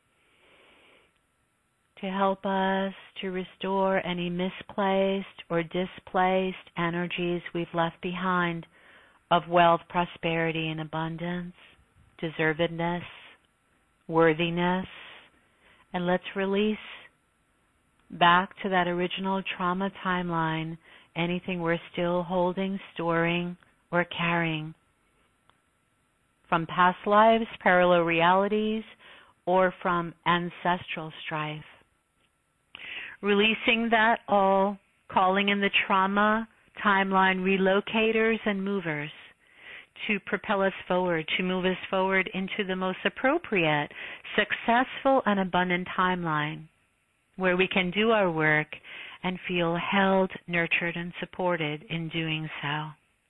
to help us to restore any misplaced or displaced energies we've left behind of wealth, prosperity, and abundance, deservedness, worthiness, and let's release back to that original trauma timeline anything we're still holding, storing, or carrying from past lives, parallel realities, or from ancestral strife. Releasing that all, calling in the trauma timeline relocators and movers to propel us forward, to move us forward into the most appropriate, successful, and abundant timeline where we can do our work and feel held, nurtured, and supported in doing so.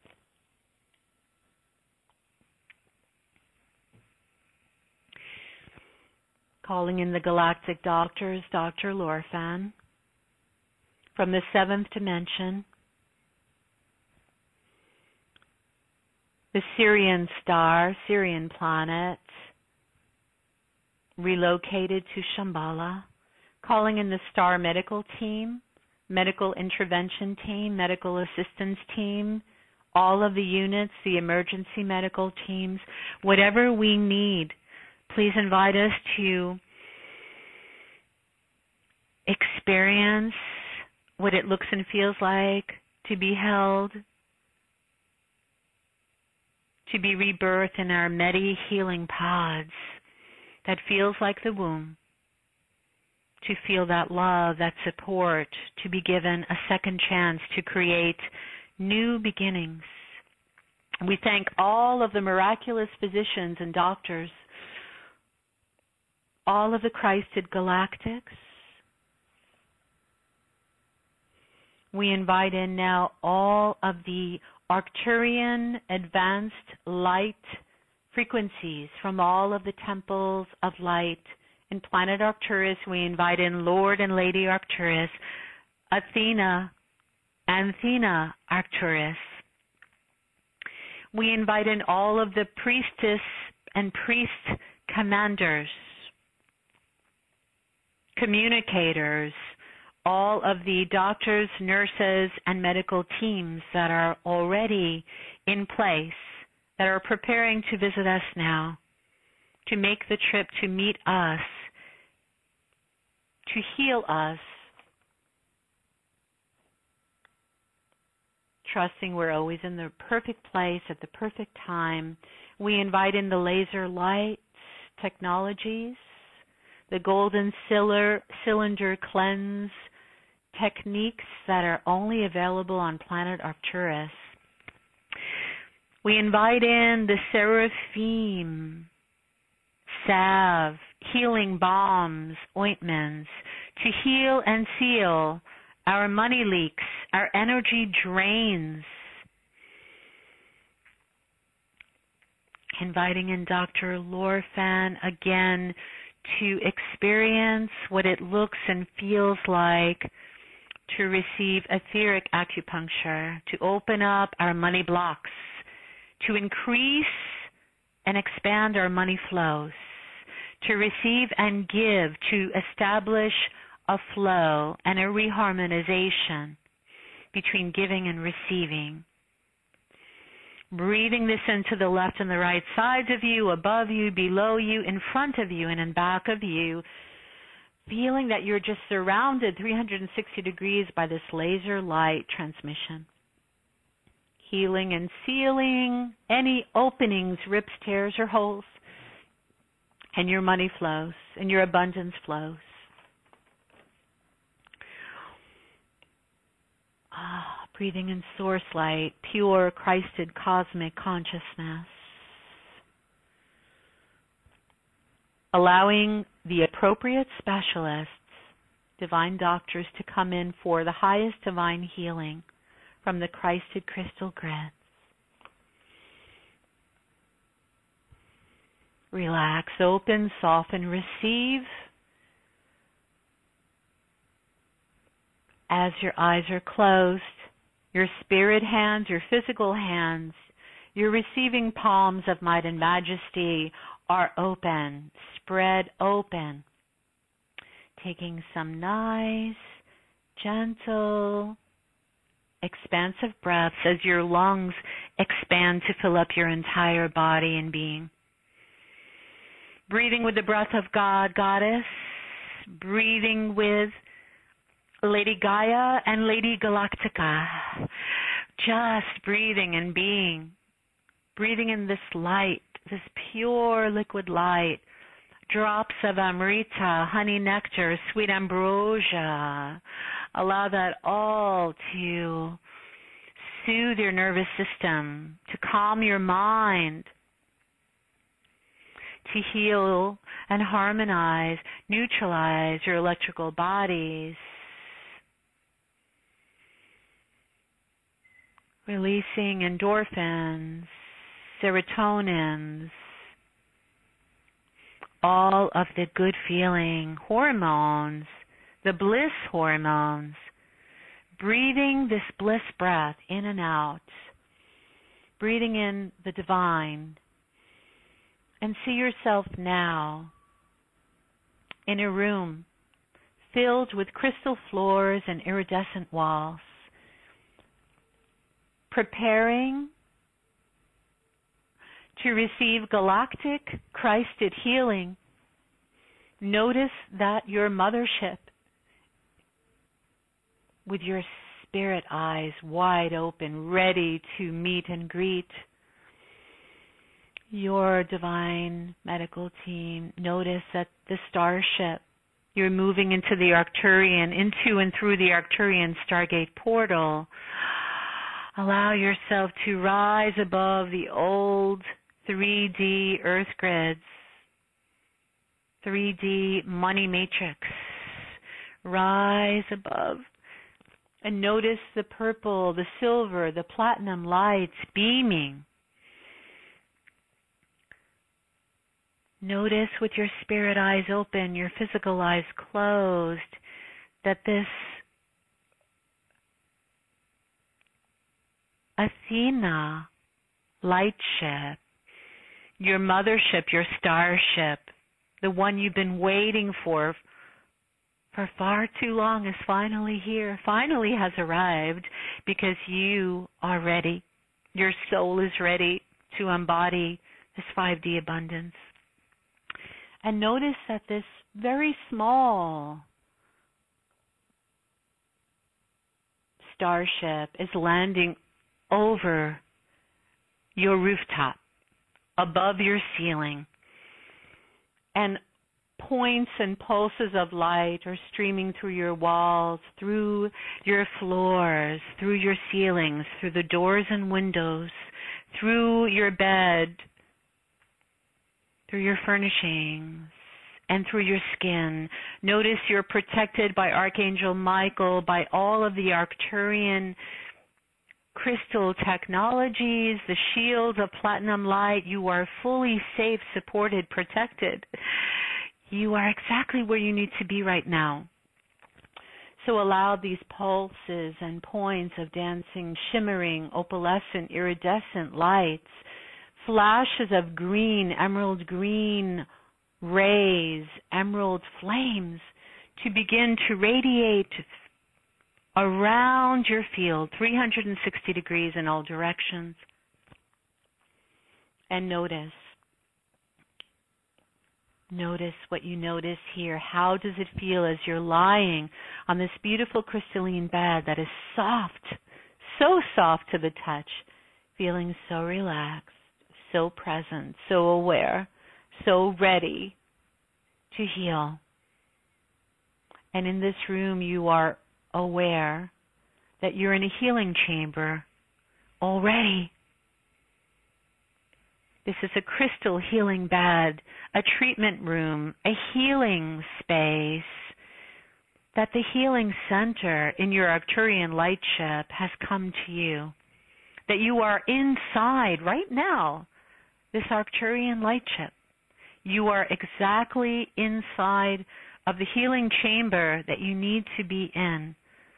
Calling in the galactic doctors, Doctor Lorfan, from the seventh dimension, the Sirian star, Sirian planet, relocated to Shambhala, calling in the star medical team, medical intervention team, medical assistance team, all of the units, the emergency medical teams, whatever we need. Please invite us to experience what it looks and feels like to be held, to be rebirthed in our Medi healing pods that feels like the womb, to feel that love, that support, to be given a second chance to create new beginnings. We thank all of the miraculous physicians and doctors, all of the Christed galactics. We invite in now all of the Arcturian advanced light frequencies from all of the temples of light in planet Arcturus. We invite in Lord and Lady Arcturus, Athena, Anthena Arcturus. We invite in all of the priestess and priest commanders, communicators, all of the doctors, nurses, and medical teams that are already in place, that are preparing to visit us now, to make the trip to meet us, to heal us, trusting we're always in the perfect place at the perfect time. We invite in the laser lights technologies, the golden cylinder cleanse techniques that are only available on planet Arcturus. We invite in the seraphim salve, healing balms, ointments to heal and seal our money leaks, our energy drains. Inviting in Doctor Lorfan again to experience what it looks and feels like to receive etheric acupuncture, to open up our money blocks, to increase and expand our money flows, to receive and give, to establish a flow and a reharmonization between giving and receiving. Breathing this into the left and the right sides of you, above you, below you, in front of you, and in back of you, feeling that you're just surrounded three hundred sixty degrees by this laser light transmission. Healing and sealing any openings, rips, tears, or holes, and your money flows, and your abundance flows. Ah, breathing in source light, pure, Christed, cosmic consciousness. Allowing the appropriate specialists, divine doctors, to come in for the highest divine healing from the Christed crystal grids. Relax, open, soften, receive. As your eyes are closed, your spirit hands, your physical hands, your receiving palms of might and majesty are open, spread open. Taking some nice, gentle, expansive breaths as your lungs expand to fill up your entire body and being. Breathing with the breath of God, Goddess. Breathing with Lady Gaia and Lady Galactica. Just breathing and being. Breathing in this light, this pure liquid light. Drops of Amrita, honey nectar, sweet ambrosia. Allow that all to soothe your nervous system, to calm your mind, to heal and harmonize, neutralize your electrical bodies. Releasing endorphins, serotonins, all of the good feeling hormones, the bliss hormones. Breathing this bliss breath in and out. Breathing in the divine. And see yourself now in a room filled with crystal floors and iridescent walls, preparing to receive galactic Christed healing. Notice that your mothership, with your spirit eyes wide open, ready to meet and greet your divine medical team. Notice that the starship, you're moving into the Arcturian, into and through the Arcturian Stargate portal. Allow yourself to rise above the old three D earth grids, three D money matrix. Rise above and notice the purple, the silver, the platinum lights beaming. Notice with your spirit eyes open, your physical eyes closed, that this Athena light ship, your mothership, your starship, the one you've been waiting for for far too long, is finally here, finally has arrived, because you are ready. Your soul is ready to embody this five D abundance. And notice that this very small starship is landing over your rooftop, above your ceiling, and points and pulses of light are streaming through your walls, through your floors, through your ceilings, through the doors and windows, through your bed, through your furnishings, and through your skin. Notice you're protected by Archangel Michael, by all of the Arcturian crystal technologies, the shield of platinum light. You are fully safe, supported, protected. You are exactly where you need to be right now. So allow these pulses and points of dancing, shimmering, opalescent, iridescent lights, flashes of green, emerald green rays, emerald flames, to begin to radiate around your field, three hundred sixty degrees in all directions. And notice, notice what you notice here. How does it feel as you're lying on this beautiful crystalline bed that is soft, so soft to the touch, feeling so relaxed, so present, so aware, so ready to heal. And in this room, you are aware that you're in a healing chamber already. This is a crystal healing bed, a treatment room, a healing space, that the healing center in your Arcturian light ship has come to you, that you are inside right now, this Arcturian light ship. You are exactly inside of the healing chamber that you need to be in.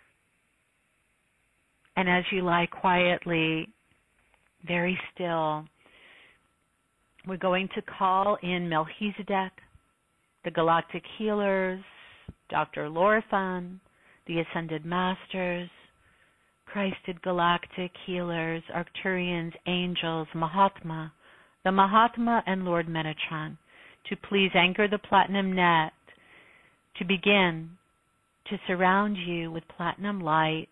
And as you lie quietly, very still, we're going to call in Melchizedek, the Galactic Healers, Doctor Lorphan, the Ascended Masters, Christed galactic healers, Arcturians, angels, Mahatma, the Mahatma and Lord Metatron, to please anchor the platinum net to begin to surround you with platinum light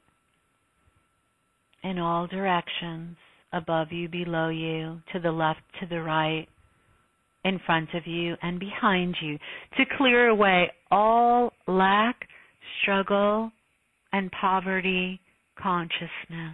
in all directions, above you, below you, to the left, to the right, in front of you and behind you, to clear away all lack, struggle, and poverty consciousness.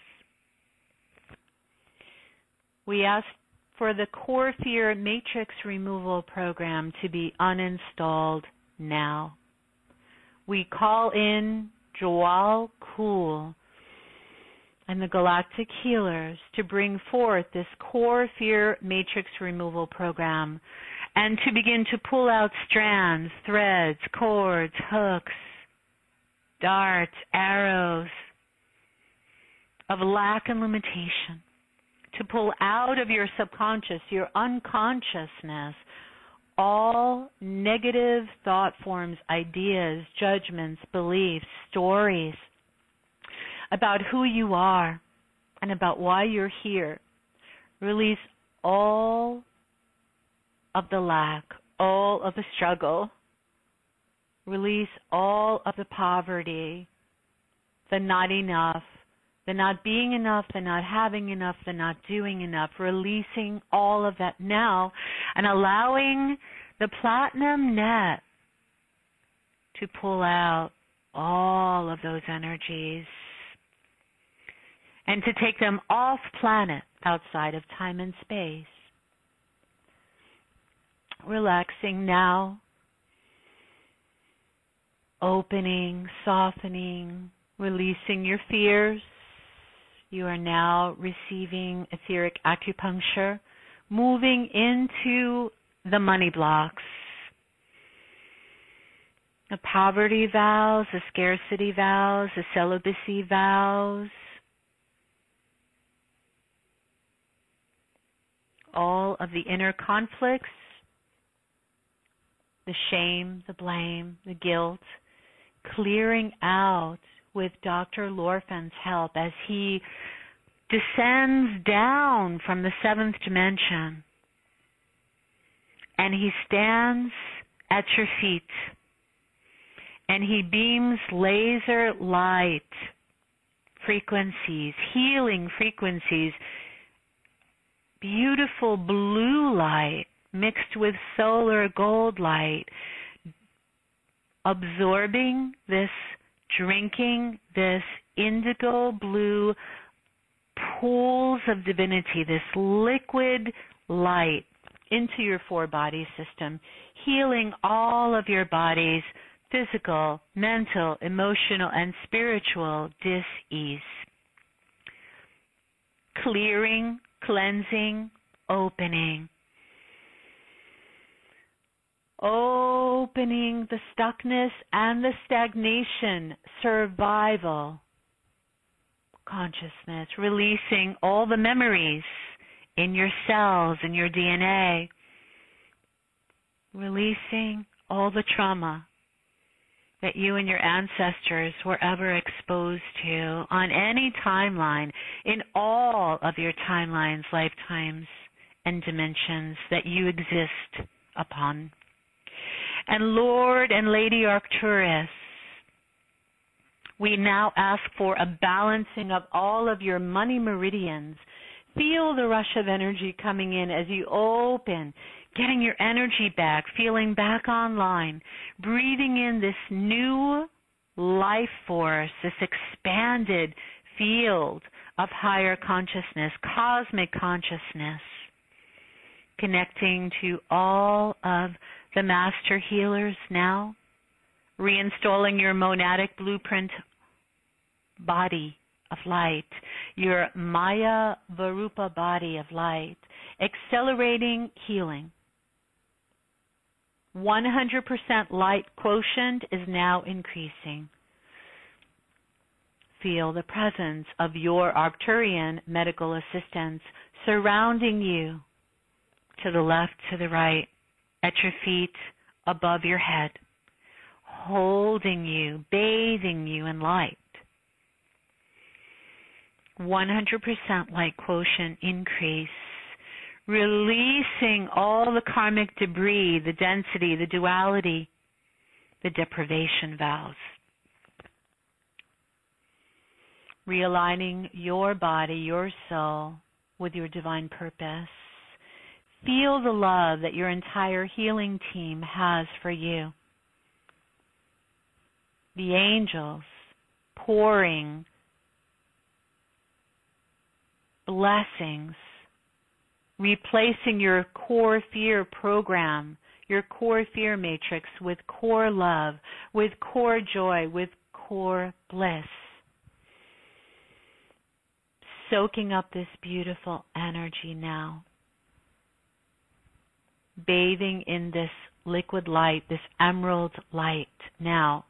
We ask for the Core Fear Matrix Removal Program to be uninstalled now. We call in Jawal Kul and the Galactic Healers to bring forth this Core Fear Matrix Removal Program and to begin to pull out strands, threads, cords, hooks, darts, arrows of lack and limitation, to pull out of your subconscious, your unconsciousness, all negative thought forms, ideas, judgments, beliefs, stories about who you are and about why you're here. Release all of the lack, all of the struggle. Release all of the poverty, the not enough, the not being enough, the not having enough, the not doing enough. Releasing all of that now and allowing the platinum net to pull out all of those energies and to take them off planet outside of time and space. Relaxing now. Opening, softening, releasing your fears. You are now receiving etheric acupuncture, moving into the money blocks, the poverty vows, the scarcity vows, the celibacy vows, all of the inner conflicts, the shame, the blame, the guilt, clearing out with Doctor Lorphan's help as he descends down from the seventh dimension and he stands at your feet and he beams laser light frequencies, healing frequencies, beautiful blue light mixed with solar gold light, absorbing this, drinking this indigo blue pools of divinity, this liquid light into your four body system, healing all of your body's physical, mental, emotional, and spiritual dis-ease. Clearing, cleansing, opening. Opening the stuckness and the stagnation, survival, consciousness, releasing all the memories in your cells, in your D N A, releasing all the trauma that you and your ancestors were ever exposed to on any timeline, in all of your timelines, lifetimes, and dimensions that you exist upon. And Lord and Lady Arcturus, we now ask for a balancing of all of your money meridians. Feel the rush of energy coming in as you open, getting your energy back, feeling back online, breathing in this new life force, this expanded field of higher consciousness, cosmic consciousness, connecting to all of the master healers now, reinstalling your monadic blueprint body of light, your Maya Varupa body of light, accelerating healing. one hundred percent light quotient is now increasing. Feel the presence of your Arcturian medical assistants surrounding you, to the left, to the right, at your feet, above your head, holding you, bathing you in light. one hundred percent light quotient increase, releasing all the karmic debris, the density, the duality, the deprivation vows. Realigning your body, your soul, with your divine purpose. Feel the love that your entire healing team has for you. The angels pouring blessings, replacing your core fear program, your core fear matrix with core love, with core joy, with core bliss. Soaking up this beautiful energy now. Bathing in this liquid light, this emerald light now.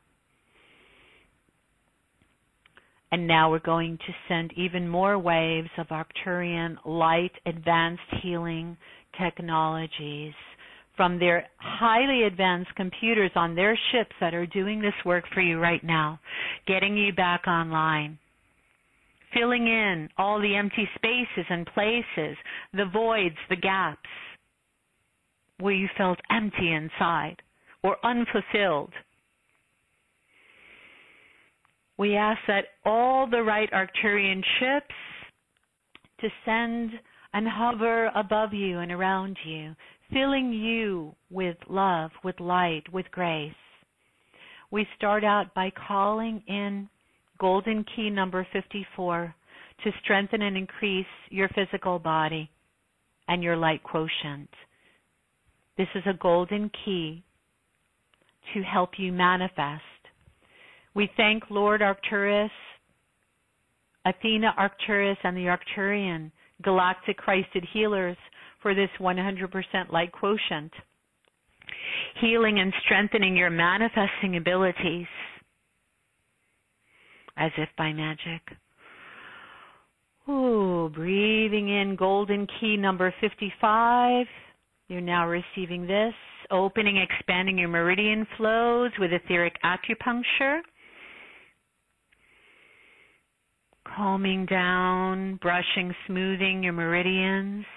And now we're going to send even more waves of Arcturian light advanced healing technologies from their highly advanced computers on their ships that are doing this work for you right now, getting you back online. Filling in all the empty spaces and places, the voids, the gaps, where you felt empty inside or unfulfilled. We ask that all the right Arcturian ships descend and hover above you and around you, filling you with love, with light, with grace. We start out by calling in Golden Key number fifty-four to strengthen and increase your physical body and your light quotient. This is a golden key to help you manifest. We thank Lord Arcturus, Athena Arcturus, and the Arcturian galactic Christed healers for this one hundred percent light quotient, healing and strengthening your manifesting abilities as if by magic. Ooh, breathing in Golden Key number fifty-five. You're now receiving this, opening, expanding your meridian flows with etheric acupuncture. Calming down, brushing, smoothing your meridians.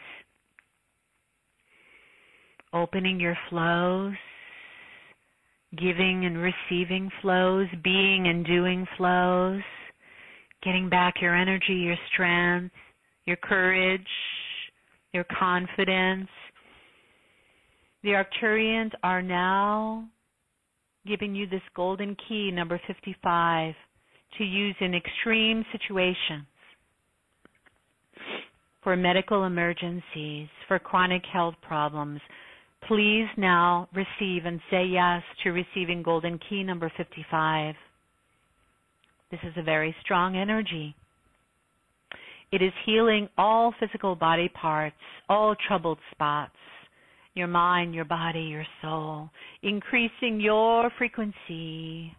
Opening your flows. Giving and receiving flows, being and doing flows. Getting back your energy, your strength, your courage, your confidence. The Arcturians are now giving you this golden key, number fifty-five, to use in extreme situations, for medical emergencies, for chronic health problems. Please now receive and say yes to receiving golden key number fifty-five. This is a very strong energy. It is healing all physical body parts, all troubled spots, your mind, your body, your soul, increasing your frequency.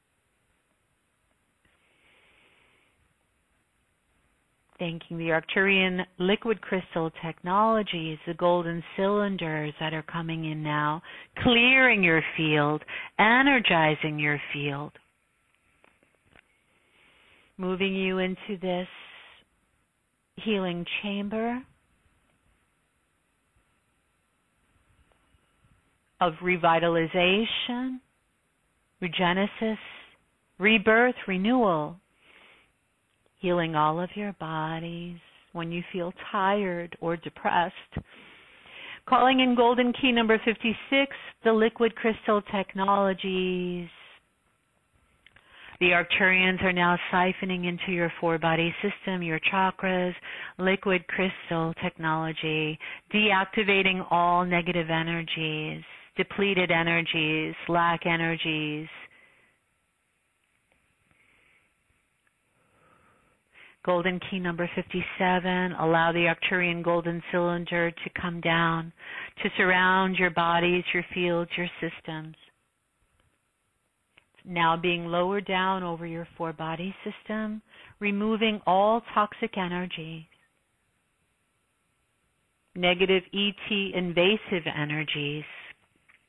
Thanking the Arcturian liquid crystal technologies, the golden cylinders that are coming in now, clearing your field, energizing your field, moving you into this healing chamber of revitalization, regenesis, rebirth, renewal, healing all of your bodies when you feel tired or depressed. Calling in golden key number fifty-six, the liquid crystal technologies. The Arcturians are now siphoning into your four-body system, your chakras, liquid crystal technology, deactivating all negative energies, depleted energies, lack energies. Golden key number fifty-seven, allow the Arcturian golden cylinder to come down, to surround your bodies, your fields, your systems. Now being lowered down over your four-body system, removing all toxic energy, negative E T invasive energies,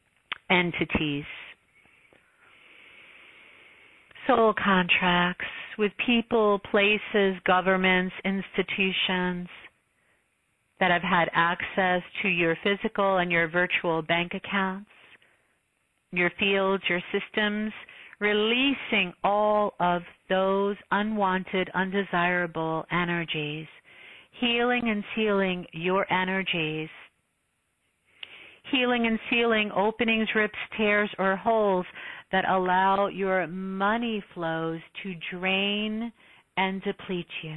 entities, soul contracts, with people, places, governments, institutions that have had access to your physical and your virtual bank accounts, your fields, your systems, releasing all of those unwanted, undesirable energies, healing and sealing your energies, healing and sealing openings, rips, tears, or holes that allow your money flows to drain and deplete you.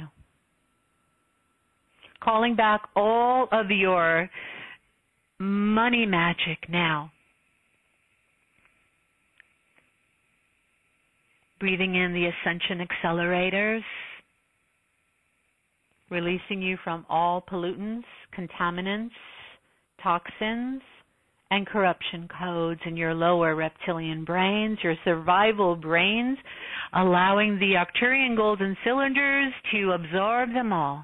Calling back all of your money magic now. Breathing in the ascension accelerators, releasing you from all pollutants, contaminants, toxins, and corruption codes in your lower reptilian brains, your survival brains, allowing the Arcturian golden cylinders to absorb them all.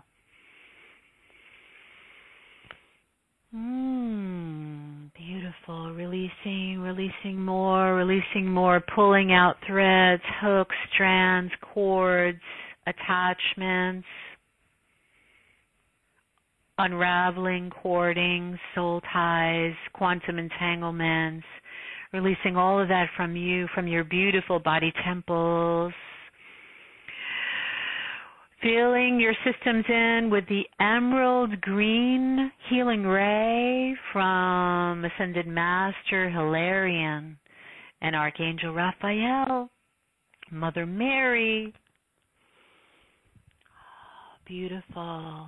Mmm, beautiful. Releasing, releasing more, releasing more, pulling out threads, hooks, strands, cords, attachments, unraveling, cording, soul ties, quantum entanglements, releasing all of that from you, from your beautiful body temples. Filling your systems in with the emerald green healing ray from Ascended Master Hilarion and Archangel Raphael, Mother Mary. Oh, beautiful.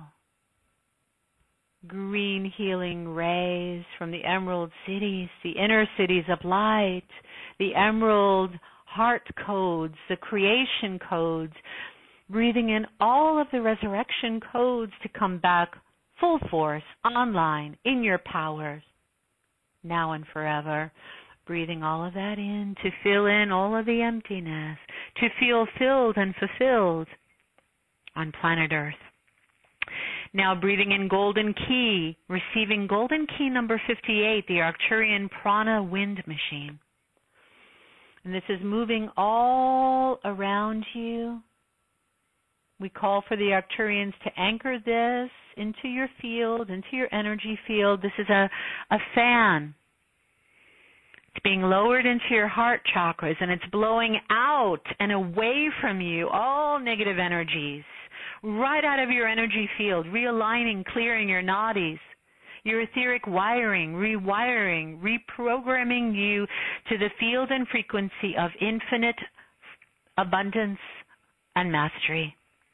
Green healing rays from the emerald cities, the inner cities of light, the emerald heart codes, the creation codes, breathing in all of the resurrection codes to come back full force, online, in your powers, now and forever. Breathing all of that in to fill in all of the emptiness, to feel filled and fulfilled on planet Earth. Now breathing in golden key, receiving golden key number fifty-eight, the Arcturian prana wind machine. And this is moving all around you. We call for the Arcturians to anchor this into your field, into your energy field. This is a, a fan. It's being lowered into your heart chakras, and it's blowing out and away from you all negative energies, right out of your energy field, realigning, clearing your nadis, your etheric wiring, rewiring, reprogramming you to the field and frequency of infinite abundance and mastery.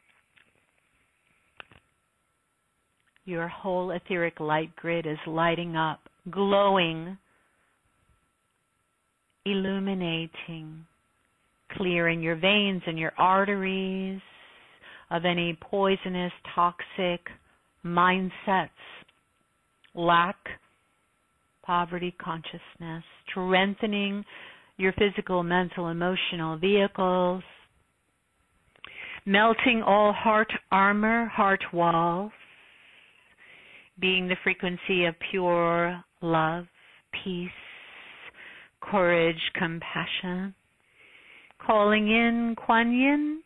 Your whole etheric light grid is lighting up, glowing, illuminating, clearing your veins and your arteries of any poisonous, toxic mindsets, lack, poverty consciousness, strengthening your physical, mental, emotional vehicles, melting all heart armor, heart walls, being the frequency of pure love, peace, courage, compassion, calling in Kuan Yin,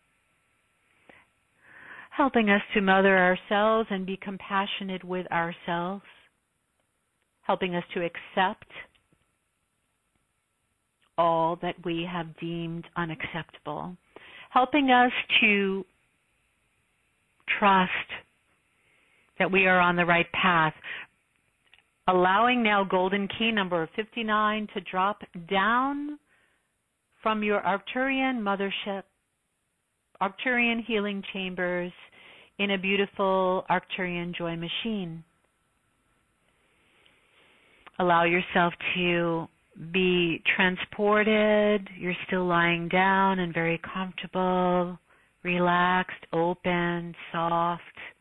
helping us to mother ourselves and be compassionate with ourselves, helping us to accept all that we have deemed unacceptable, helping us to trust that we are on the right path, allowing now golden key number fifty-nine to drop down from your Arcturian mothership, Arcturian healing chambers in a beautiful Arcturian joy machine. Allow yourself to be transported. You're still lying down and very comfortable, relaxed, open, soft.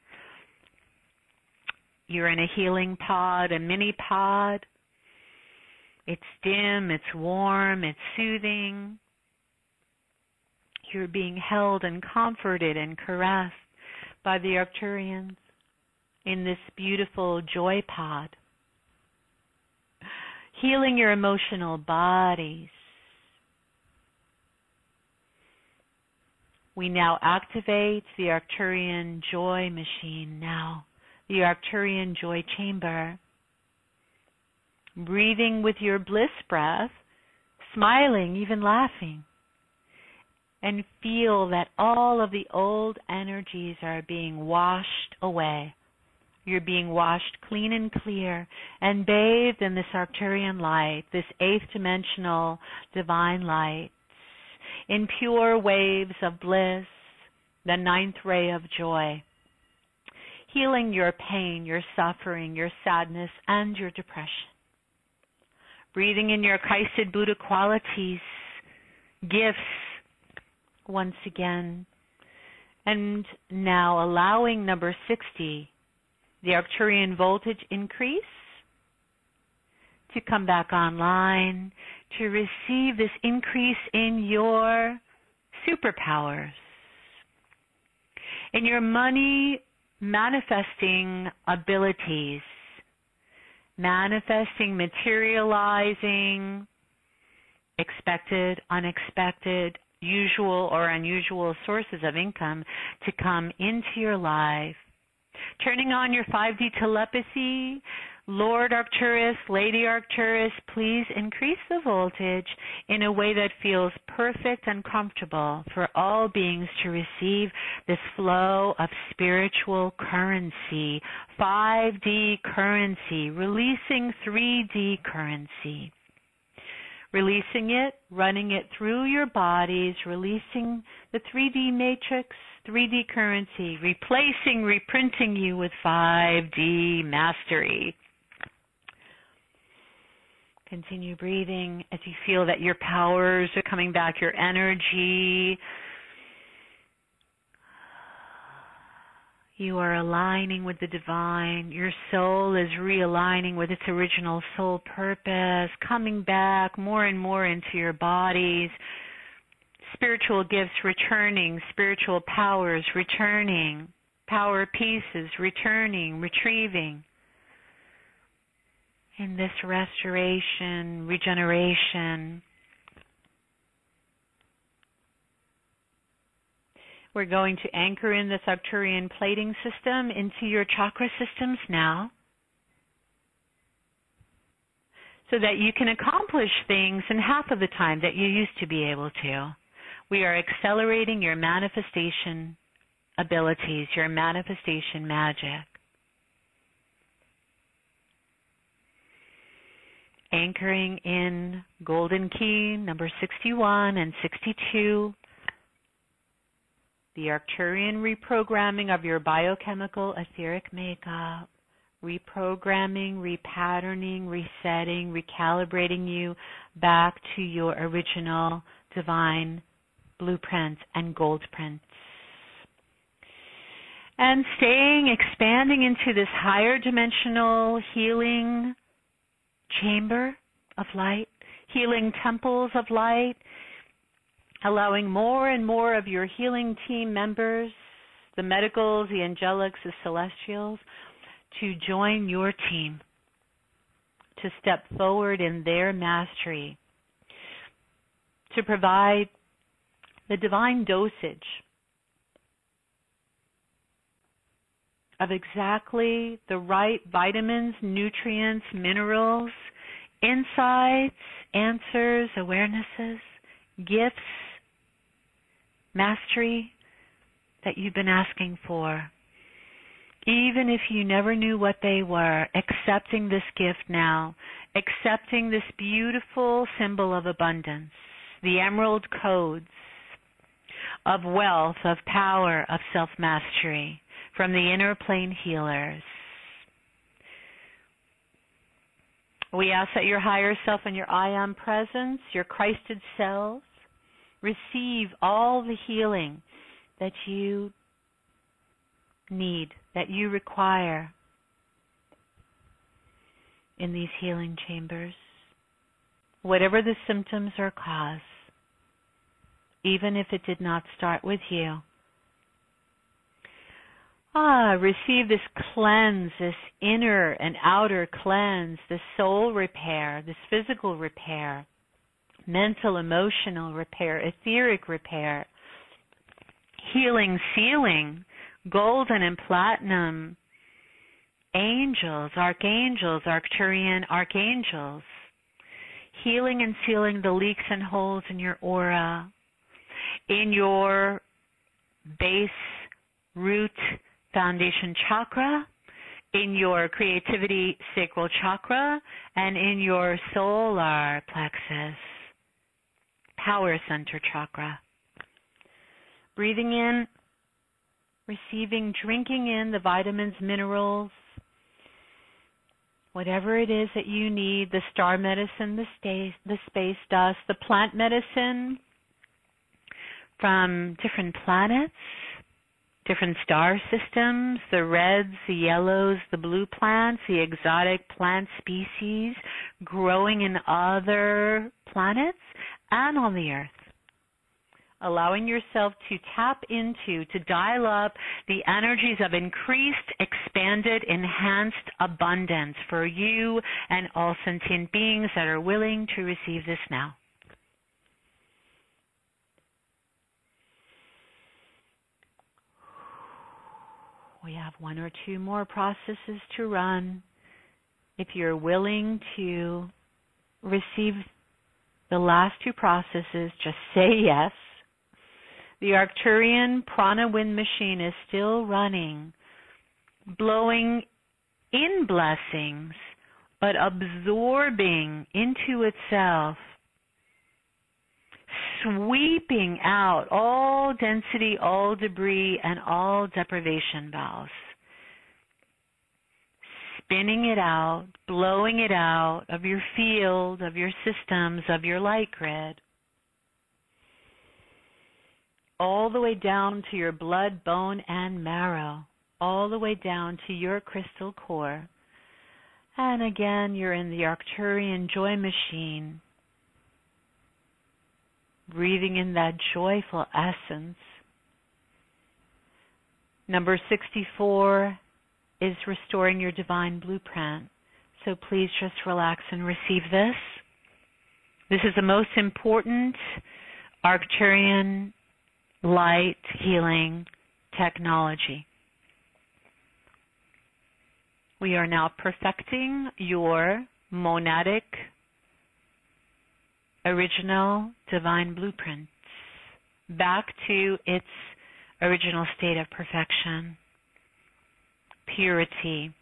You're in a healing pod, a mini pod. It's dim, it's warm, it's soothing. You're being held and comforted and caressed by the Arcturians in this beautiful joy pod. Healing your emotional bodies. We now activate the Arcturian joy machine now, the Arcturian joy chamber. Breathing with your bliss breath, smiling, even laughing. And feel that all of the old energies are being washed away. You're being washed clean and clear and bathed in this Arcturian light, this eighth dimensional divine light, in pure waves of bliss, the ninth ray of joy, healing your pain, your suffering, your sadness, and your depression. Breathing in your Christed Buddha qualities, gifts, once again. And now allowing number sixty, the Arcturian voltage increase, to come back online, to receive this increase in your superpowers, in your money manifesting abilities, manifesting, materializing, expected, unexpected, usual or unusual sources of income to come into your life. Turning on your five D telepathy, Lord Arcturus, Lady Arcturus, please increase the voltage in a way that feels perfect and comfortable for all beings to receive this flow of spiritual currency, five D currency, releasing three D currency. Releasing it, running it through your bodies, releasing the three D matrix, three D currency, replacing, reprinting you with five D mastery. Continue breathing as you feel that your powers are coming back, your energy. You are aligning with the divine. Your soul is realigning with its original soul purpose, coming back more and more into your bodies. Spiritual gifts returning, spiritual powers returning, power pieces returning, retrieving. In this restoration, regeneration, we're going to anchor in this Arcturian plating system into your chakra systems now, so that you can accomplish things in half of the time that you used to be able to. We are accelerating your manifestation abilities, your manifestation magic. Anchoring in Golden Key number sixty-one and sixty-two, the Arcturian reprogramming of your biochemical etheric makeup, reprogramming, repatterning, resetting, recalibrating you back to your original divine blueprint and gold prints. And staying, expanding into this higher dimensional healing chamber of light, healing temples of light, allowing more and more of your healing team members, the medicals, the angelics, the celestials, to join your team, to step forward in their mastery, to provide the divine dosage of exactly the right vitamins, nutrients, minerals, insights, answers, awarenesses, gifts, mastery that you've been asking for. Even if you never knew what they were, accepting this gift now, accepting this beautiful symbol of abundance, the emerald codes of wealth, of power, of self-mastery from the inner plane healers. We ask that your higher self and your I am presence, your Christed selves, receive all the healing that you need, that you require in these healing chambers. Whatever the symptoms or cause, even if it did not start with you. Ah, receive this cleanse, this inner and outer cleanse, this soul repair, this physical repair, mental, emotional repair, etheric repair, healing ceiling, golden and platinum, angels, archangels, Arcturian archangels, healing and sealing the leaks and holes in your aura, in your base root foundation chakra, in your creativity sacral chakra, and in your solar plexus, power center chakra. Breathing in, receiving, drinking in the vitamins, minerals, whatever it is that you need, the star medicine, the space, the space dust, the plant medicine from different planets, different star systems, the reds, the yellows, the blue plants, the exotic plant species growing in other planets and on the earth. Allowing yourself to tap into, to dial up the energies of increased, expanded, enhanced abundance for you and all sentient beings that are willing to receive this now. We have one or two more processes to run. If you're willing to receive the last two processes, just say yes. The Arcturian prana wind machine is still running, blowing in blessings, but absorbing into itself, sweeping out all density, all debris, and all deprivation valves. Spinning it out, blowing it out of your field, of your systems, of your light grid. All the way down to your blood, bone, and marrow. All the way down to your crystal core. And again, you're in the Arcturian joy machine. Breathing in that joyful essence. Number sixty-four is restoring your divine blueprint. So please just relax and receive this. This is the most important Arcturian light healing technology. We are now perfecting your monadic original divine blueprints back to its original state of perfection, purity,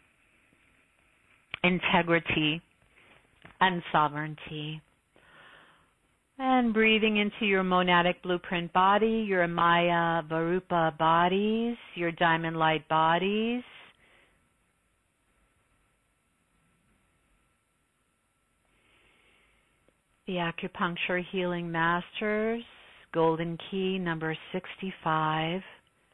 integrity, and sovereignty. And breathing into your monadic blueprint body, your Maya Varupa bodies, your diamond light bodies. The acupuncture healing masters, golden key number sixty-five.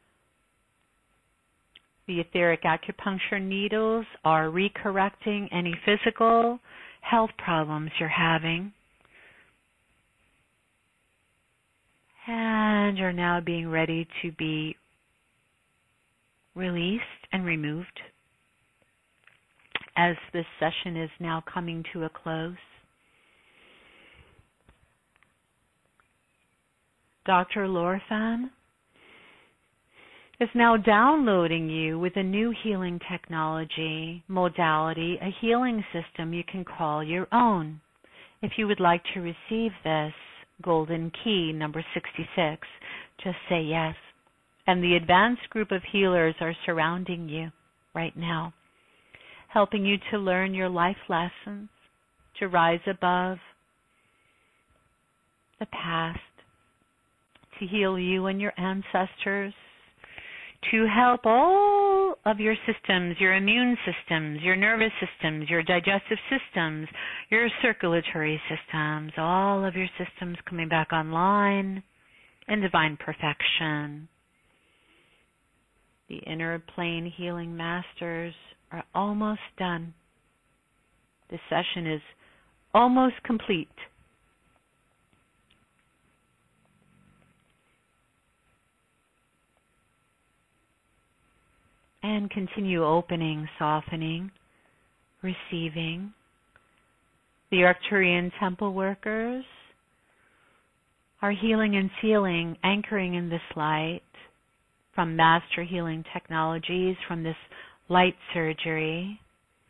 The etheric acupuncture needles are recorrecting any physical health problems you're having. And you're now being ready to be released and removed as this session is now coming to a close. Doctor Lorfan is now downloading you with a new healing technology, modality, a healing system you can call your own. If you would like to receive this golden key, number sixty-six, just say yes. And the advanced group of healers are surrounding you right now, helping you to learn your life lessons, to rise above the past, to heal you and your ancestors, to help all of your systems, your immune systems, your nervous systems, your digestive systems, your circulatory systems, all of your systems coming back online in divine perfection. The inner plane healing masters are almost done. This session is almost complete. And continue opening, softening, receiving. The Arcturian temple workers are healing and sealing, anchoring in this light, from Master Healing Technologies, from this light surgery,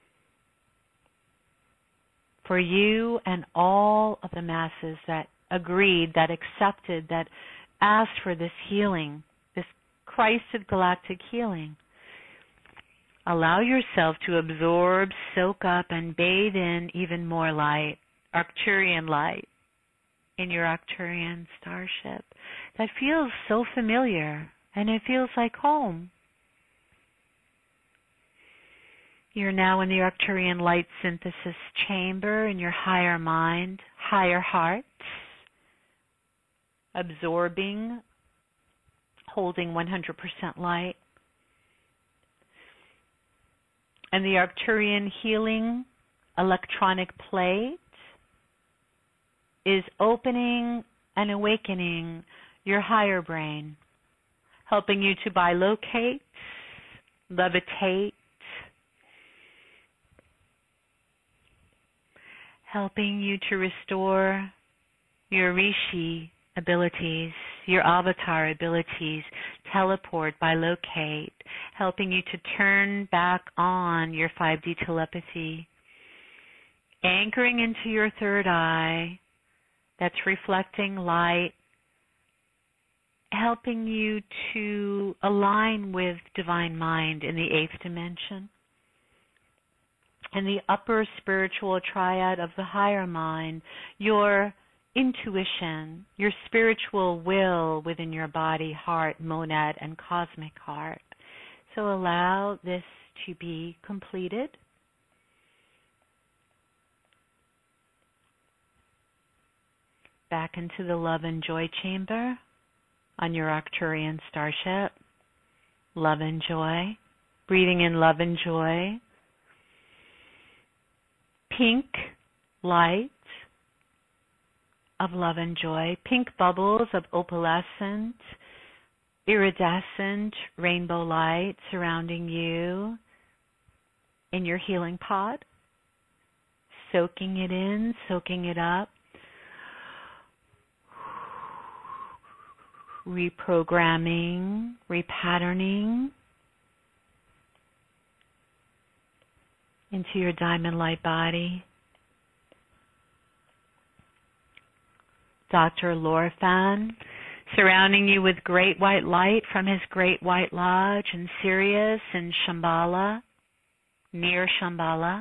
for you and all of the masses that agreed, that accepted, that asked for this healing, this Christed galactic healing. Allow yourself to absorb, soak up, and bathe in even more light, Arcturian light, in your Arcturian starship. That feels so familiar, and it feels like home. You're now in the Arcturian light synthesis chamber in your higher mind, higher heart, absorbing, holding one hundred percent light. And the Arcturian healing electronic plate is opening and awakening your higher brain, helping you to bilocate, levitate, helping you to restore your Rishi abilities, your avatar abilities, teleport, bilocate, helping you to turn back on your five D telepathy, anchoring into your third eye that's reflecting light, helping you to align with divine mind in the eighth dimension. And the upper spiritual triad of the higher mind, your intuition, your spiritual will within your body, heart, monad, and cosmic heart. So allow this to be completed. Back into the love and joy chamber on your Arcturian starship. Love and joy. Breathing in love and joy. Pink light of love and joy, pink bubbles of opalescent, iridescent rainbow light surrounding you in your healing pod, soaking it in, soaking it up, reprogramming, repatterning into your diamond light body. Doctor Lorfan, surrounding you with great white light from his great white lodge in Sirius and Shambhala, near Shambhala,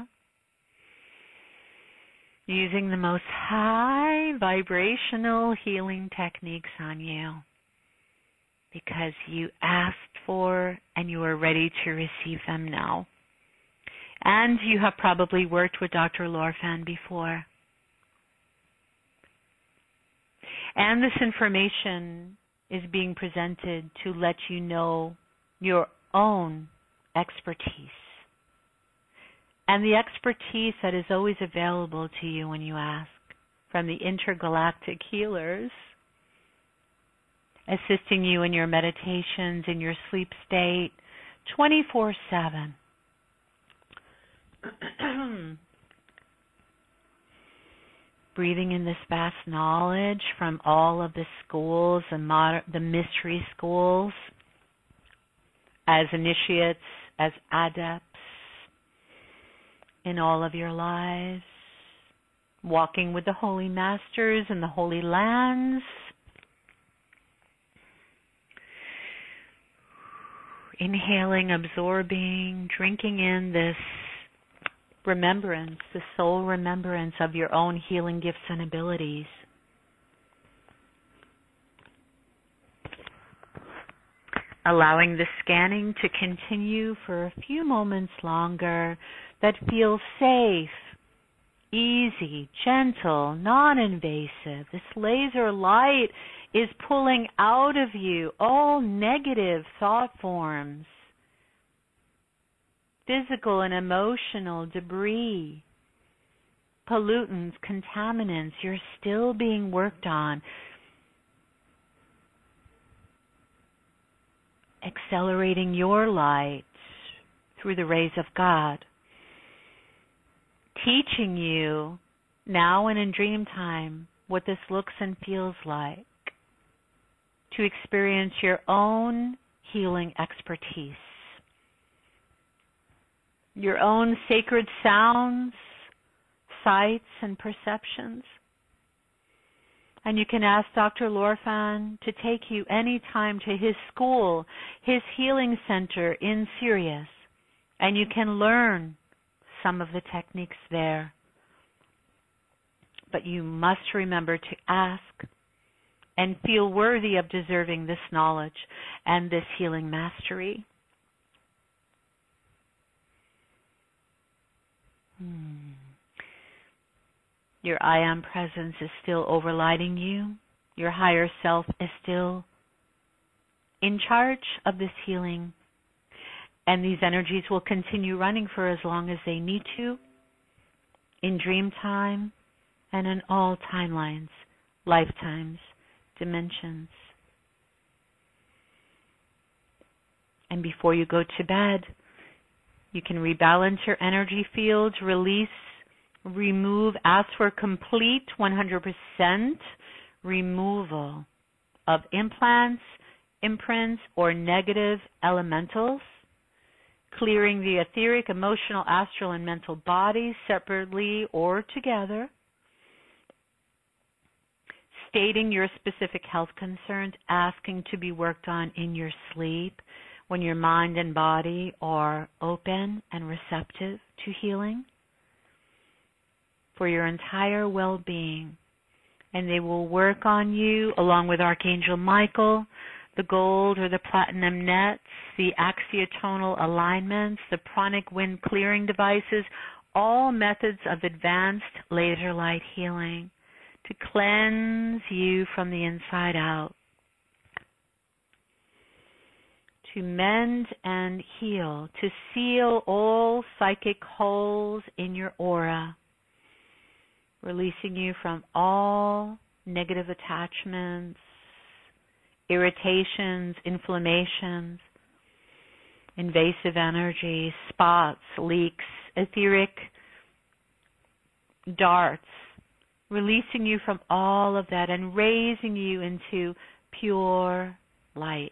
using the most high vibrational healing techniques on you because you asked for and you are ready to receive them now. And you have probably worked with Doctor Lorfan before. And this information is being presented to let you know your own expertise. And the expertise that is always available to you when you ask from the intergalactic healers, assisting you in your meditations, in your sleep state, twenty-four seven. Breathing in this vast knowledge from all of the schools and moder- the mystery schools, as initiates, as adepts in all of your lives, walking with the holy masters in the holy lands, inhaling, absorbing, drinking in this remembrance, the soul remembrance of your own healing gifts and abilities. Allowing the scanning to continue for a few moments longer that feels safe, easy, gentle, non-invasive. This laser light is pulling out of you all negative thought forms, physical and emotional debris, pollutants, contaminants. You're still being worked on. Accelerating your light through the rays of God. Teaching you now and in dream time what this looks and feels like. To experience your own healing expertise. Your own sacred sounds, sights, and perceptions. And you can ask Doctor Lorfan to take you anytime to his school, his healing center in Sirius, and you can learn some of the techniques there. But you must remember to ask and feel worthy of deserving this knowledge and this healing mastery. Hmm. Your I Am presence is still overlighting you. Your higher self is still in charge of this healing. And these energies will continue running for as long as they need to, in dream time and in all timelines, lifetimes, dimensions. And before you go to bed, you can rebalance your energy fields, release, remove, ask for complete one hundred percent removal of implants, imprints, or negative elementals, clearing the etheric, emotional, astral, and mental bodies separately or together, stating your specific health concerns, asking to be worked on in your sleep when your mind and body are open and receptive to healing for your entire well-being. And they will work on you along with Archangel Michael, the gold or the platinum nets, the axiotonal alignments, the pranic wind clearing devices, all methods of advanced laser light healing to cleanse you from the inside out, to mend and heal, to seal all psychic holes in your aura, releasing you from all negative attachments, irritations, inflammations, invasive energy, spots, leaks, etheric darts, releasing you from all of that and raising you into pure light.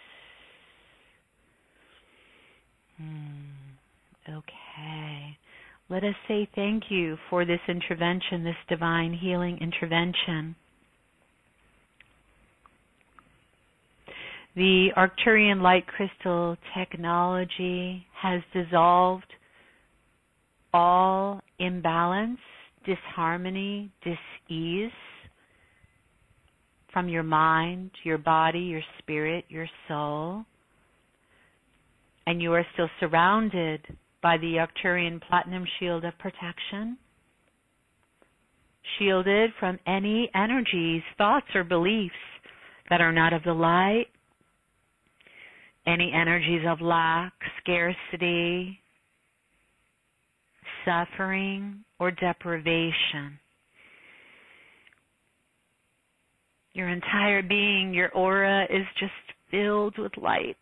Hmm. Okay. Let us say thank you for this intervention, this divine healing intervention. The Arcturian light crystal technology has dissolved all imbalance, disharmony, dis-ease from your mind, your body, your spirit, your soul. And you are still surrounded by the Arcturian platinum shield of protection, shielded from any energies, thoughts, or beliefs that are not of the light, any energies of lack, scarcity, suffering, or deprivation. Your entire being, your aura is just filled with light.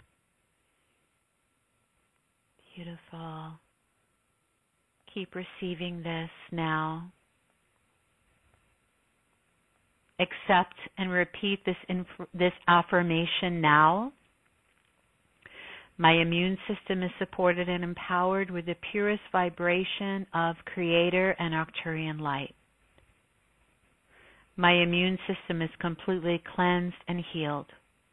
Beautiful. Keep receiving this now. Accept and repeat this inf- this affirmation now. My immune system is supported and empowered with the purest vibration of Creator and Arcturian light. My immune system is completely cleansed and healed.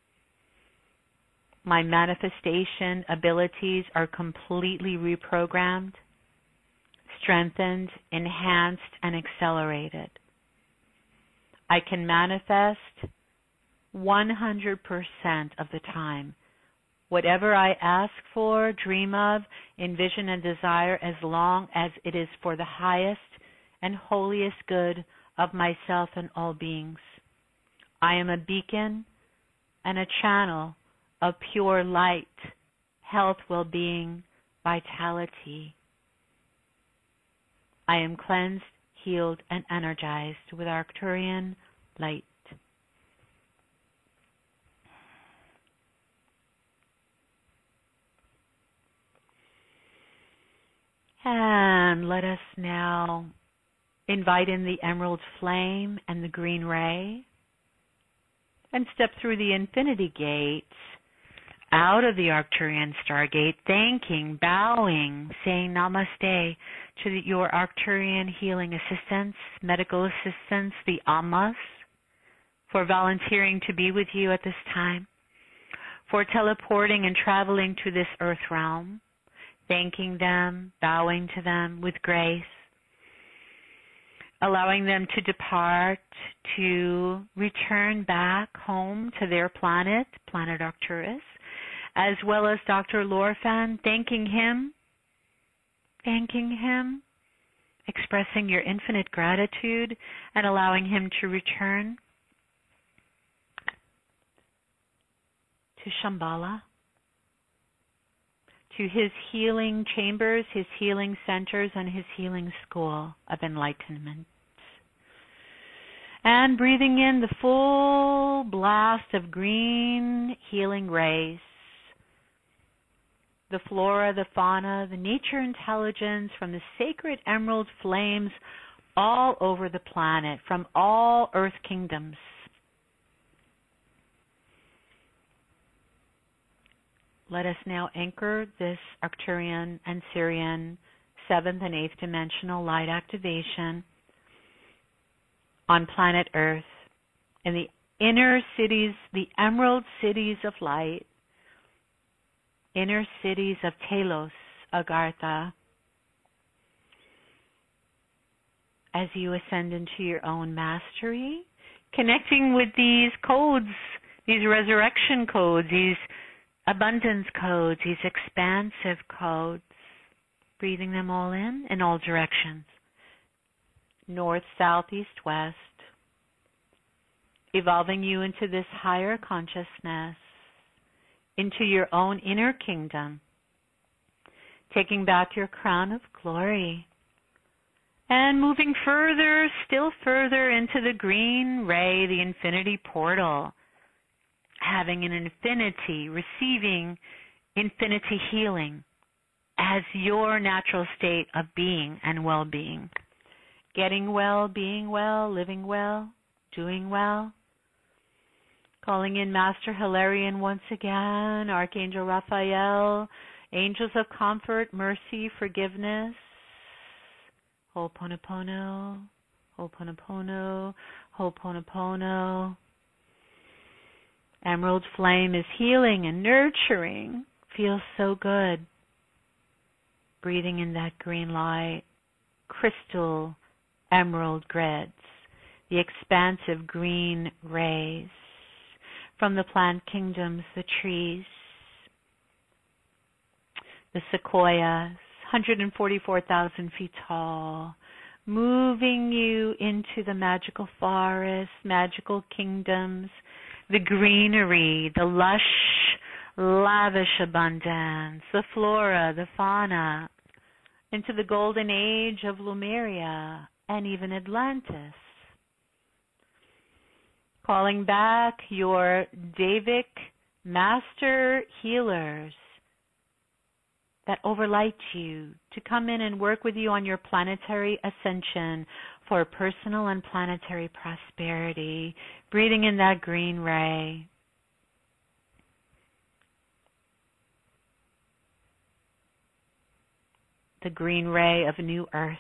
My manifestation abilities are completely reprogrammed, strengthened, enhanced, and accelerated. I can manifest one hundred percent of the time whatever I ask for, dream of, envision, and desire, as long as it is for the highest and holiest good of myself and all beings. I am a beacon and a channel of pure light, health, well-being, vitality. I am cleansed, healed, and energized with Arcturian light. And let us now invite in the emerald flame and the green ray and step through the infinity gates out of the Arcturian Stargate, thanking, bowing, saying namaste to the, your Arcturian healing assistants, medical assistants, the Amas, for volunteering to be with you at this time, for teleporting and traveling to this earth realm, thanking them, bowing to them with grace, allowing them to depart, to return back home to their planet, planet Arcturus, as well as Doctor Lorfan, thanking him, thanking him, expressing your infinite gratitude and allowing him to return to Shambhala, to his healing chambers, his healing centers, and his healing school of enlightenment. And breathing in the full blast of green healing rays, the flora, the fauna, the nature intelligence from the sacred emerald flames all over the planet, from all earth kingdoms. Let us now anchor this Arcturian and Sirian seventh and eighth dimensional light activation on planet Earth in the inner cities, the emerald cities of light, inner cities of Telos, Agartha, as you ascend into your own mastery, connecting with these codes, these resurrection codes, these abundance codes, these expansive codes, breathing them all in in all directions, north, south, east, west, evolving you into this higher consciousness, into your own inner kingdom, taking back your crown of glory, and moving further, still further into the green ray, the infinity portal, having an infinity, receiving infinity healing as your natural state of being and well-being. Getting well, being well, living well, doing well. Calling in Master Hilarion once again, Archangel Raphael, angels of comfort, mercy, forgiveness. Ho'oponopono, Ho'oponopono, Ho'oponopono. Emerald flame is healing and nurturing. Feels so good. Breathing in that green light. Crystal emerald grids. The expansive green rays. From the plant kingdoms, the trees. The sequoias, one hundred forty-four thousand feet tall. Moving you into the magical forests, magical kingdoms. The greenery, the lush, lavish abundance, the flora, the fauna, into the golden age of Lemuria and even Atlantis. Calling back your Davic master healers that overlight you to come in and work with you on your planetary ascension for personal and planetary prosperity, breathing in that green ray. The green ray of new earth.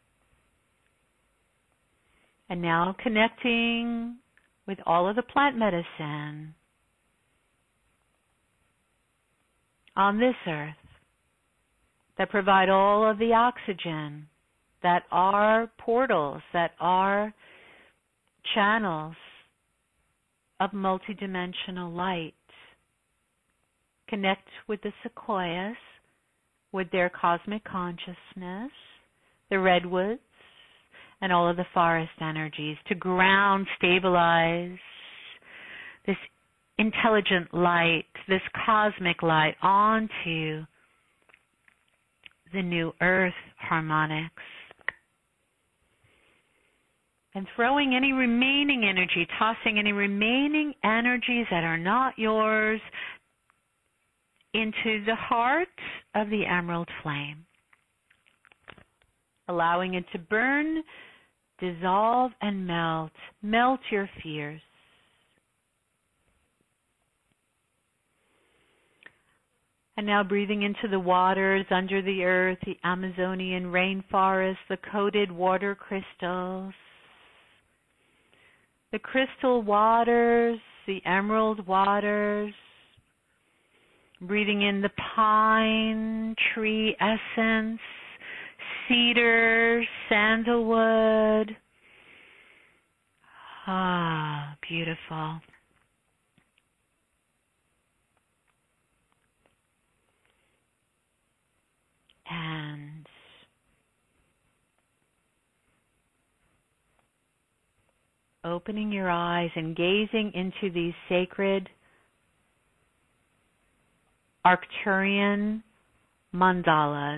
And now connecting with all of the plant medicine on this earth that provide all of the oxygen, that are portals, that are channels of multidimensional light. Connect with the sequoias, with their cosmic consciousness, the redwoods, and all of the forest energies to ground, stabilize this intelligent light, this cosmic light onto the new earth harmonics. And throwing any remaining energy, tossing any remaining energies that are not yours into the heart of the emerald flame. Allowing it to burn, dissolve, and melt. Melt your fears. And now breathing into the waters under the earth, the Amazonian rainforest, the coated water crystals, the crystal waters, the emerald waters, breathing in the pine tree essence, cedar, sandalwood. Ah, beautiful. And opening your eyes and gazing into these sacred Arcturian mandalas.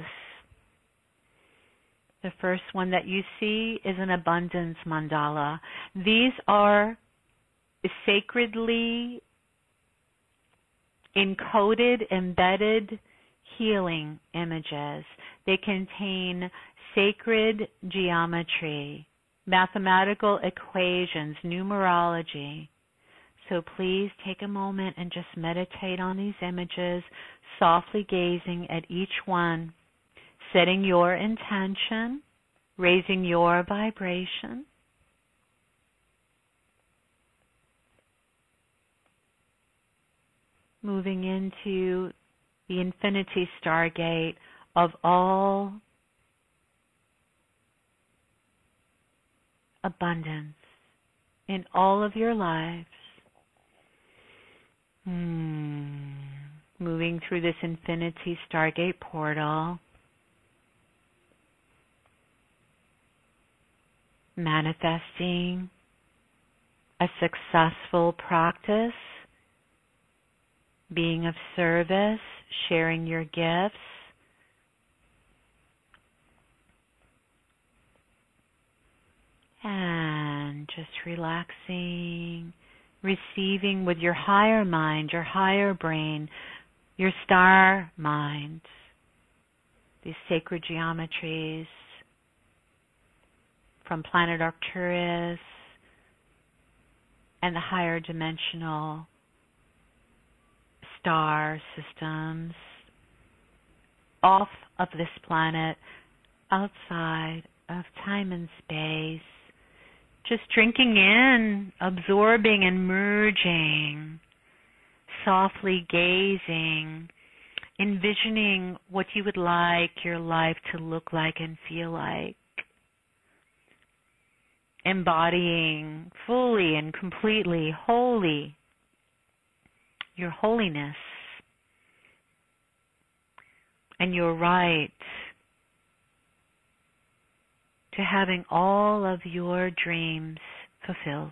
The first one that you see is an abundance mandala. These are sacredly encoded, embedded healing images. They contain sacred geometry, mathematical equations, numerology. So please take a moment and just meditate on these images, softly gazing at each one, setting your intention, raising your vibration. Moving into the infinity stargate of all abundance in all of your lives. Hmm. Moving through this infinity stargate portal, manifesting a successful practice, being of service, sharing your gifts, and just relaxing, receiving with your higher mind, your higher brain, your star mind, these sacred geometries from planet Arcturus and the higher dimensional star systems off of this planet, outside of time and space, just drinking in, absorbing and merging, softly gazing, envisioning what you would like your life to look like and feel like, embodying fully and completely, wholly, your holiness and your right to having all of your dreams fulfilled.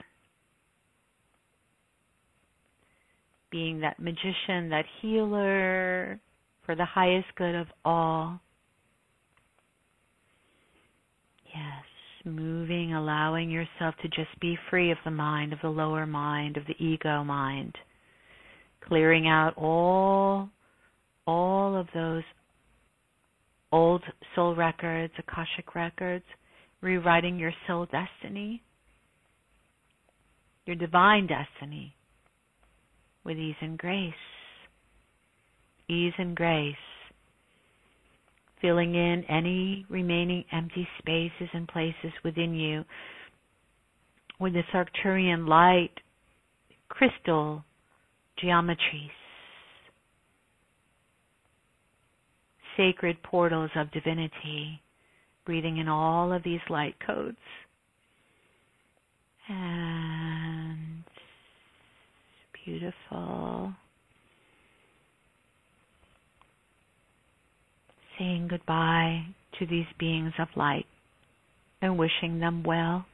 Being that magician, that healer for the highest good of all. Yes, moving, allowing yourself to just be free of the mind, of the lower mind, of the ego mind. Clearing out all, all of those old soul records, Akashic records, rewriting your soul destiny, your divine destiny, with ease and grace. Ease and grace. Filling in any remaining empty spaces and places within you with this Arcturian light, crystal geometries, sacred portals of divinity, breathing in all of these light codes. And beautiful. Saying goodbye to these beings of light and wishing them well.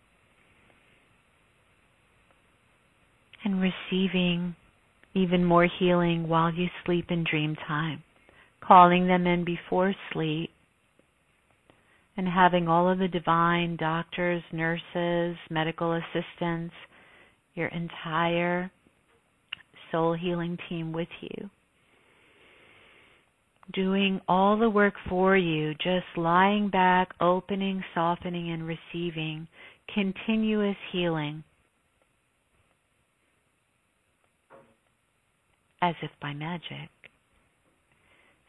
And receiving even more healing while you sleep in dream time. Calling them in before sleep. And having all of the divine doctors, nurses, medical assistants, your entire soul healing team with you. Doing all the work for you, just lying back, opening, softening, and receiving continuous healing as if by magic.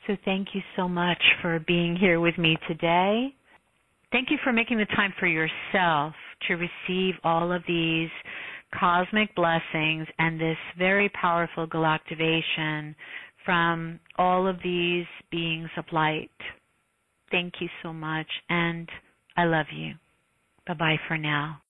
So thank you so much for being here with me today. Thank you for making the time for yourself to receive all of these cosmic blessings and this very powerful galactivation from all of these beings of light. Thank you so much, and I love you. Bye-bye for now.